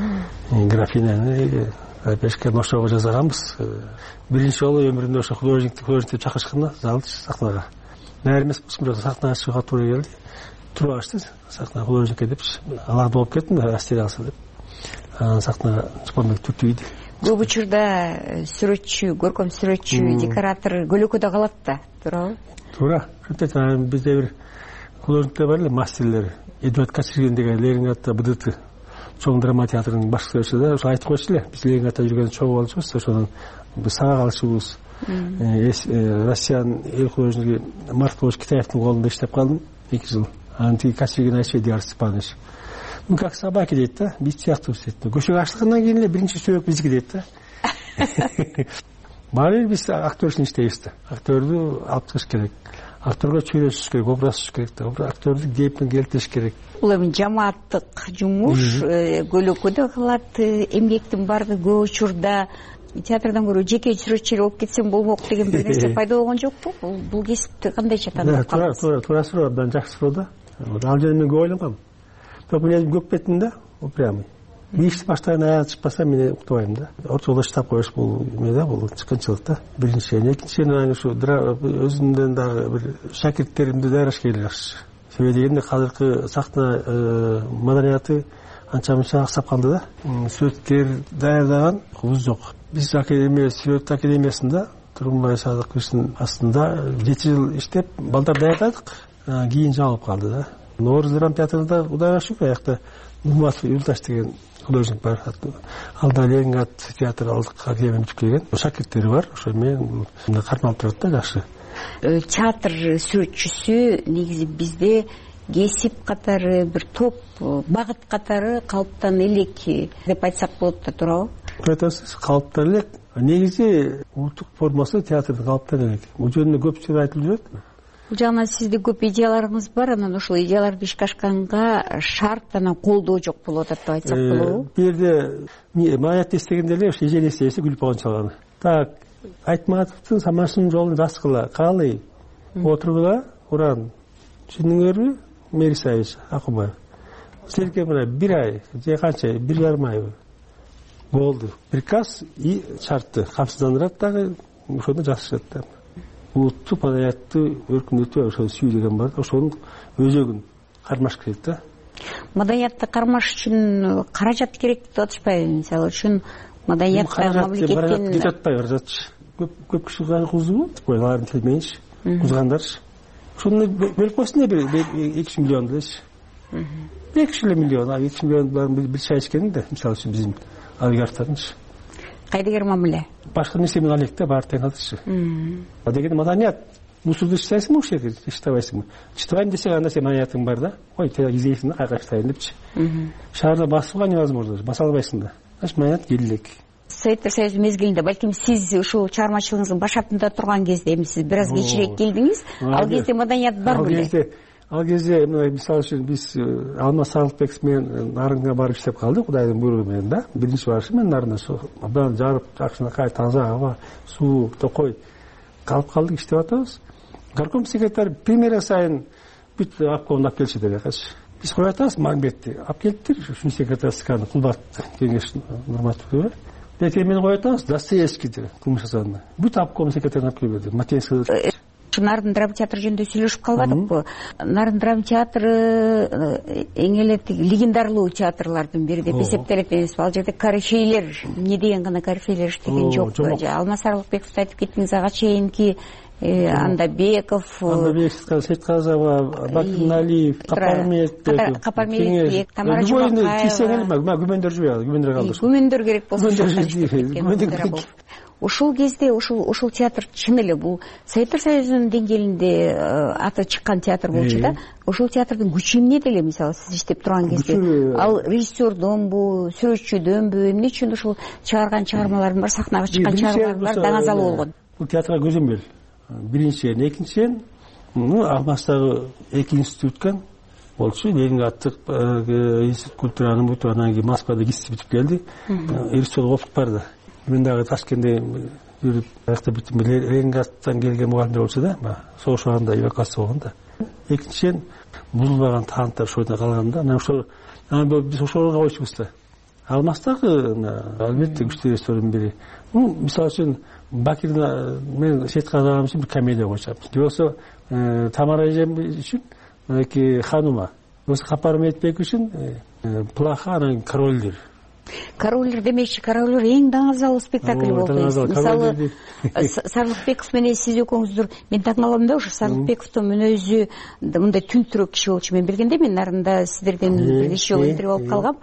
G: Графинаны беришкен, ошого жазганбыз. Биринчи жолу өмүрүндө ошо художникти художник деп чакырышканда залчы сахнага. Нары эмес болсун, бирок сахнага чыгууга туура келди. Туруп алышты сахна художникке депчи. Аларды болуп кеттим да, растерялся деп. Анан сахнага Чапанбек түртүйдү.
Y: Көп учурда сүрөтчү, көркөм сүрөтчү, декоратор көлөкөдө калат да, туурабы?
G: Туура. Бизде бир художниктер бар эле, мастерлер. Эдуард Качирген деген Ленинградда БДТ чоң драма театрынын баш сүрөтчүсү да, ошо айтып койчу эле. Биз Ленинградда жүргөн чогуу болчубуз, ошонун биз сага калышыбыз. Россиянын эл художниги Март Болуш Китаевдин колунда иштеп калдым эки жыл. Анан тиги Качирген айтчу, Эдуард Степанович. Ну как собаки дейт да, биз сыяктуу дейт. Көчөгө ачылгандан кийин эле биринчи сүйөк биздики дейт да. Баары биз актер үчүн иштейбиз да. Актерду алып чыгыш керек. Актерге чөйрөсүш керек, образ түшүш керек да. Актерду кейиптен келтириш керек.
Y: Бул эми жамааттык жумуш, көлөкөдө кылат, эмгектин баардыгы көп учурда театрдан көрө жеке сүрөтчү болуп кетсем болмок деген бир нерсе пайда болгон жокпу? Бул кесипти кандайча тандап калдыңыз?
G: Туура, туура суроо, абдан жакшы суроо да. Ал жерде мен көп ойлонгом. Бирок мен көп кеттим да, упрямый. Ишти баштайын аягы чыкпаса мен уктабайм да. Ортодо штаб коюш бул эме да, бул чыккынчылык да. Биринчиден, экинчиден ушу өзүмдөн дагы бир шакирттеримди даярдаш керек жакшы. Себеби дегенде азыркы сахна маданияты анча мынча аксап калды да. Сүрөткер даярдаган кызыбыз жок. Биз академия, сүрөт академиясында Тургунбай Садыковичтин астында жети жыл иштеп, балдар даярдадык. Кийин жабылып калды да. Нооруз драма театрында Кудайга шүкүр, аякта Нурматов Юлдаш деген художник бар. Алда Ленинград театр алдык академия бүтүп келген. Шакирттери бар, ошо менен кармалып турат да, жакшы.
Y: Театр сүрөтчүсү негизи бизде кесип катары, бир топ, багыт катары калыптан элек деп айтсак болот да, туурабы?
G: Айтасыз, калыптан элек. Негизи улуттук формасы театрдын калыптан элек. Бул жөнүндө көпчүлүк айтылып жүрөт.
Y: Бул жагынан сизде көп идеяларыңыз бар, анан ошол идеяларды ишке ашканга шарт анан колдоо жок болуп атат деп айтсак болобу?
G: Бул жерде маят эстегенде эле ошо эжени эстебесе күлүп койгон чалганы. Так, Айтматовдун Самашынын жолун баскыла, каалай, отургула, уран. Түшүндүңөрбү, Мерисаевич Акубаев? Силерге мына бир ай, же канча, бир жарым ай болду. Приказ и шартты камсыздандырат дагы, ошондо жакшырат да. Улутту, маданиятты өркүндөтүү, ошо сүй деген бар, ошонун өзөгүн кармаш керек да.
Y: Маданиятты кармаш үчүн каражат керек деп атышпайбы? Мисалы үчүн маданиятка мамлекеттен
G: кетип атпайбы каражатчы? Көп көп киши кузубу, алардын келмейинчи, кузгандарчы. Ошону бөлүп койсун бир эки жүз миллион дечи. эки жүз миллион, а эки жүз миллиондун бир чай ичкени да, мисалы үчүн биздин олигархтардынчы.
Y: Кайдыгер мамиле?
G: Башка нерсе менен алек да, баары тең калдырчы. Деген маданият. мусорду таштайсыңбы ушул жерге, таштабайсыңбы? Таштабайм десең, анда сенин аятың бар да. Ой, изейсиң да, кайка таштайын депчи. Шаарда басууга невозможно, баса албайсың да. Значит, маят келелек.
Y: Советтер Союзу мезгилинде балким сиз ушул чыгармачылыгыңыздын башатында турган кезде, эми сиз бир аз кечирээк келдиңиз, ал кезде маданият бар беле?
G: Ал кезде, мисалы үчүн, биз Алмаз Сагылбеков менен Нарынга барып иштеп калдык, Кудайдын буйругу менен да. Биринчи барышым мен Нарында абдан жарып, жакшынакай, таза аба, суу, токой калып калдык, иштеп атабыз. Горком секретарь премьера сайын бүт обкомду алып келишет эле, качы. Биз коюп атабыз Мамбетти, алып келиптир, ушул секретарсканы Кулбат кеңеш Нурматовду. Эки мени коюп атабыз, Достоевскийди кылмыш жасаганда. Бүт обком секретарын алып келип берди. Матейский
Y: Нарын драма театры жөнүндө сүйлөшүп калбадыкпы? Нарын драма театры эң эле легендарлуу театрлардын бири деп эсептелет эмеспи? Ал жерде корифейлер, эмне деген гана корифейлер иштеген жокпу? Алмаз Сарылбековду айтып кеттиңиз, ага чейинки Андабеков,
G: Андабеков, Сейтказова, Бакырналиев, Капарметбеков,
Y: Капарметбек, Тамара Жумакаева.
G: Күмөндөр жубайбы, күмөндөр калды.
Y: Күмөндөр керек болсо. Ушул кезде ушул ушул театр чын эле бул Советтер Союзунун деңгээлинде аты чыккан театр болчу да. Ошол театрдын күчү эмнеде эле, мисалы сиз иштеп турган кезде? Ал режиссердонбу, сүрөтчүдөнбү, эмне үчүн ушул чыгарган чыгармалардын бар, сахнага чыккан чыгармалар даңазалуу болгон?
G: Бул театрга көзөмөл. Биринчиден, экинчиден, Алмаздагы эки институттан болчу, Ленинграддык институт культуранын бүтүп, анан кийин Москвада киси бүтүп келди. Режиссер окуп барды. Мен дагы Ташкентте жүрүп, аякта бүтүп Ленинградтан келген мугалимдер болчу да, согуш убагында эвакуация болгон да. Экинчиден, бузулбаган таанттар ошол жерде калганда, анан ошол биз ошолорго койчубуз да. Алмаздагы албетте күчтүү режиссердун бири. Мисалы үчүн Бакирна мен Сейтказа агам үчүн бир комедия койчумун. Жоксо Тамара эжем үчүн мынакей Ханума, болсо Капарметбек үчүн Плаха, анан Корольдер.
Y: Корольдер демекчи, Корольдер эң даңазалуу спектакль болду. Мисалы Сарылбеков менен сиз экөөңүздөр, мен таң калам да, ошо Сарылбековдун мүнөзү мындай түнтүрөк киши болчу. Мен билгенде, мен Нарында сиздерден бирнече жолу интервью алып калгам.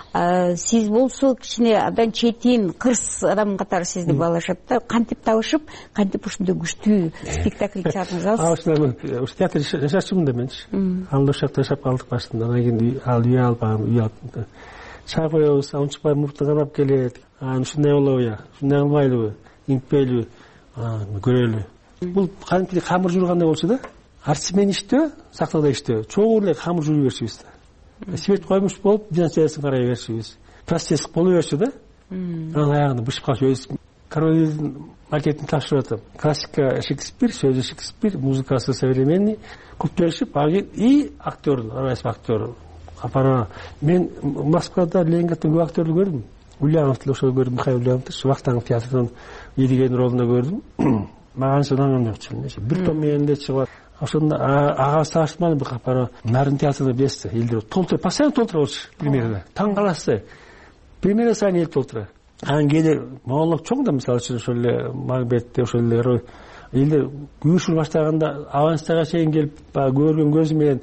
Y: Сиз болсо кичине абдан четин, кырс адам катары сизди баалашат да. Кантип табышып, кантип ушундай күчтүү спектакль чыгардыңыз?
G: Ошол театр жашачумун да менчи. Ал ошакта жашап калдык башында. Анан кийин ал үй алып, үй алып чай коебуз, унчукпай мурту карап келет. Ушундай болобу я, ушундай кылмайлыбы, интпейлиби, көрөлү. Бул кантип камыр жуургандай болчу да. Артист менен иштөө, сахнада иштөө, чогуу эле камыр жуура берчүбүз да. Свет коймуш болуп, династиясын карай берчүбүз. Процесс боло берчү да. Анан аягында бышып калчу. Корольдин макетин тапшырып атам. Классика Шекспир, сөзү Шекспир, музыкасы современный. Көп беришип, и актер, арайсып актер. Апара, мен Москвада Ленинградтан көп актерди көрдүм. Ульяновду ошол көрдүм, Михаил Ульяновду, Вахтангов театрынан Едиген ролунда көрдүм. Мага сонанган жок. Бир том менен эле чыгып, ошондо ага Сашман бу капара Нарын театрына бесте, элдер толтура, постоянно толтурабыз премьерада. Таң каласы. Премьера сайын эл толтура. Анан кээде моголок чоң да, мисалы үчүн ошол эле Макбетте ошол эле элдер күшүр баштаганда аванстага чейин келип, көргөн көзү менен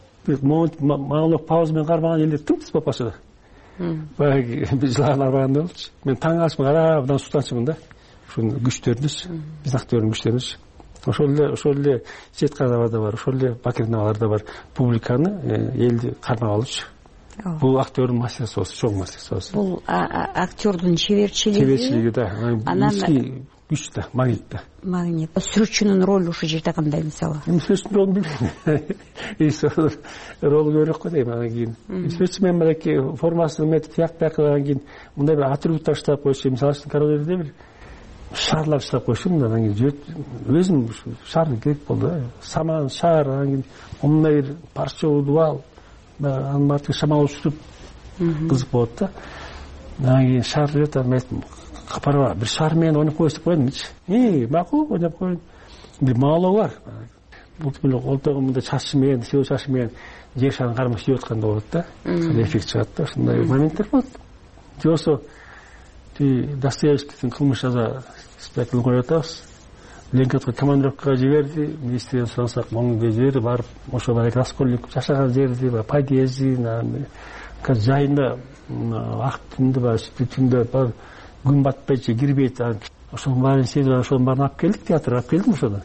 G: монолог пауза менен кармаган элдер тымтыс болуп калчу да. Баягы биз жылан арбагандай болчу. Мен таң калышмын, ара абдан сутанчумун да. Ушунун күчтөрүнүз, биз актердин күчтөрүнүз. Ошол эле, ошол эле Сейтказова да бар, ошол эле Бакирналар да бар. Публиканы, элди кармап алчу. Бул актердин мастерствосу, чоң мастерствосу.
Y: Бул актердин чеберчилиги.
G: Чеберчилиги да. Анан күч да, магнит да.
Y: Магнит. Сүрөтчүнүн ролу ушул жерде кандай, мисалы?
G: Эми сүрөтчүнүн ролун билбейм. Ролу көрөк го дейм анан кийин. Сүрөтчү менен мынакей формасын метип тияк-тияк кылган кийин мындай бир атрибут таштап койчу. Мисалы үчүн Корольдерде бир шарлар таштап койчумун, анан кийин өзүм шар керек болду. Саман, шар, анан кийин мындай бир парча удубал, анан баардыгы шамал учуруп кызык болот да. Анан кийин шар жүрөт, анан мен капарба бир шар менен ойноп коесиз деп койдумчу. И, макул, ойноп коюн. Бир маалоо бар. Бул эле колтогу мындай чачы менен, сыйоо чачы менен жер шарын кармап сүйүп атканда болот да. Эффект чыгат да, ушундай моменттер болот. Жоксо Достоевскийдин кылмыш жаза спектаклин коюп атабыз. Ленинградка командировкага жиберди, министрден сурасак, монун жери барып, ошо баягы Раскольников жашаган жерди, подъезди, казыр жайында ак түндө бар, түндө бар, күн батпайчы, кирбейт. Ошонун баарын сезип, ошонун баарын алып келдик, театрга алып келдим ошондо.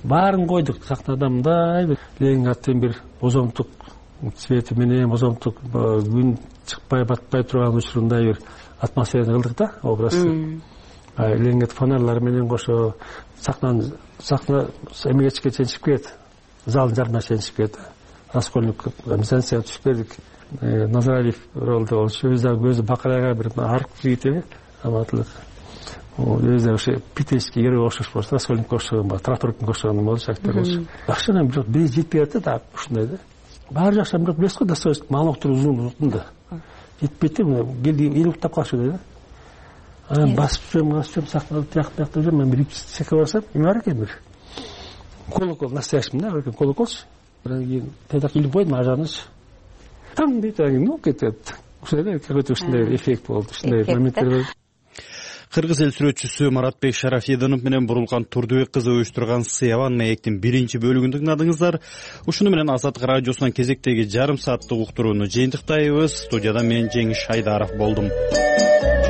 G: баарын койдук сахнада мындай бир Ленин аттын бир бозомтук цвети менен бозомтук күн чыкпай батпай турган учурундай бир атмосфераны кылдык да образды. Ленин фонарлар менен кошо сахнаны сахна эмеге чейин чыгып кетет. Залдын жарымына чейин чыгып кетет. Раскольник мизансцена түшүп бердик. Назаралиев ролду болчу. Өзү көзү бакырайга бир арык жигит аматлык. Өзү ошо питейский герой окшош болчу. Раскольникке окшогон бар. Трактордун окшогон болчу актер болчу. Акчанын бирок бир жетпей атат да ушундай да. Баары жакшы бирок билесиз го Достоевский монологдор узун узун да. Жетпейт да келди эл уктап калышы да. Анан басып жүрөм, басып жүрөм, сахнада тияк тияктап жүрөм. Мен бир репетицияга барсам, эме бар экен бир. Колокол настоящий да, колоколчу. Анан кийин тедак илип койдум ар жагынычы. Там дейт, ну кетет. Ушундай какой-то ушундай эффект болду, ушундай моменттер болду.
B: Кыргыз эл сүрөтчүсү Маратбек Шарафидинов менен Бурулкан Турдубек кызы уюштурган Сыяван маектин биринчи бөлүгүн тыңдадыңыздар. Ушуну менен Азаттык радиосунун кезектеги жарым сааттык уктурууну жыйынтыктайбыз. Студияда мен Жеңиш Айдаров болдум.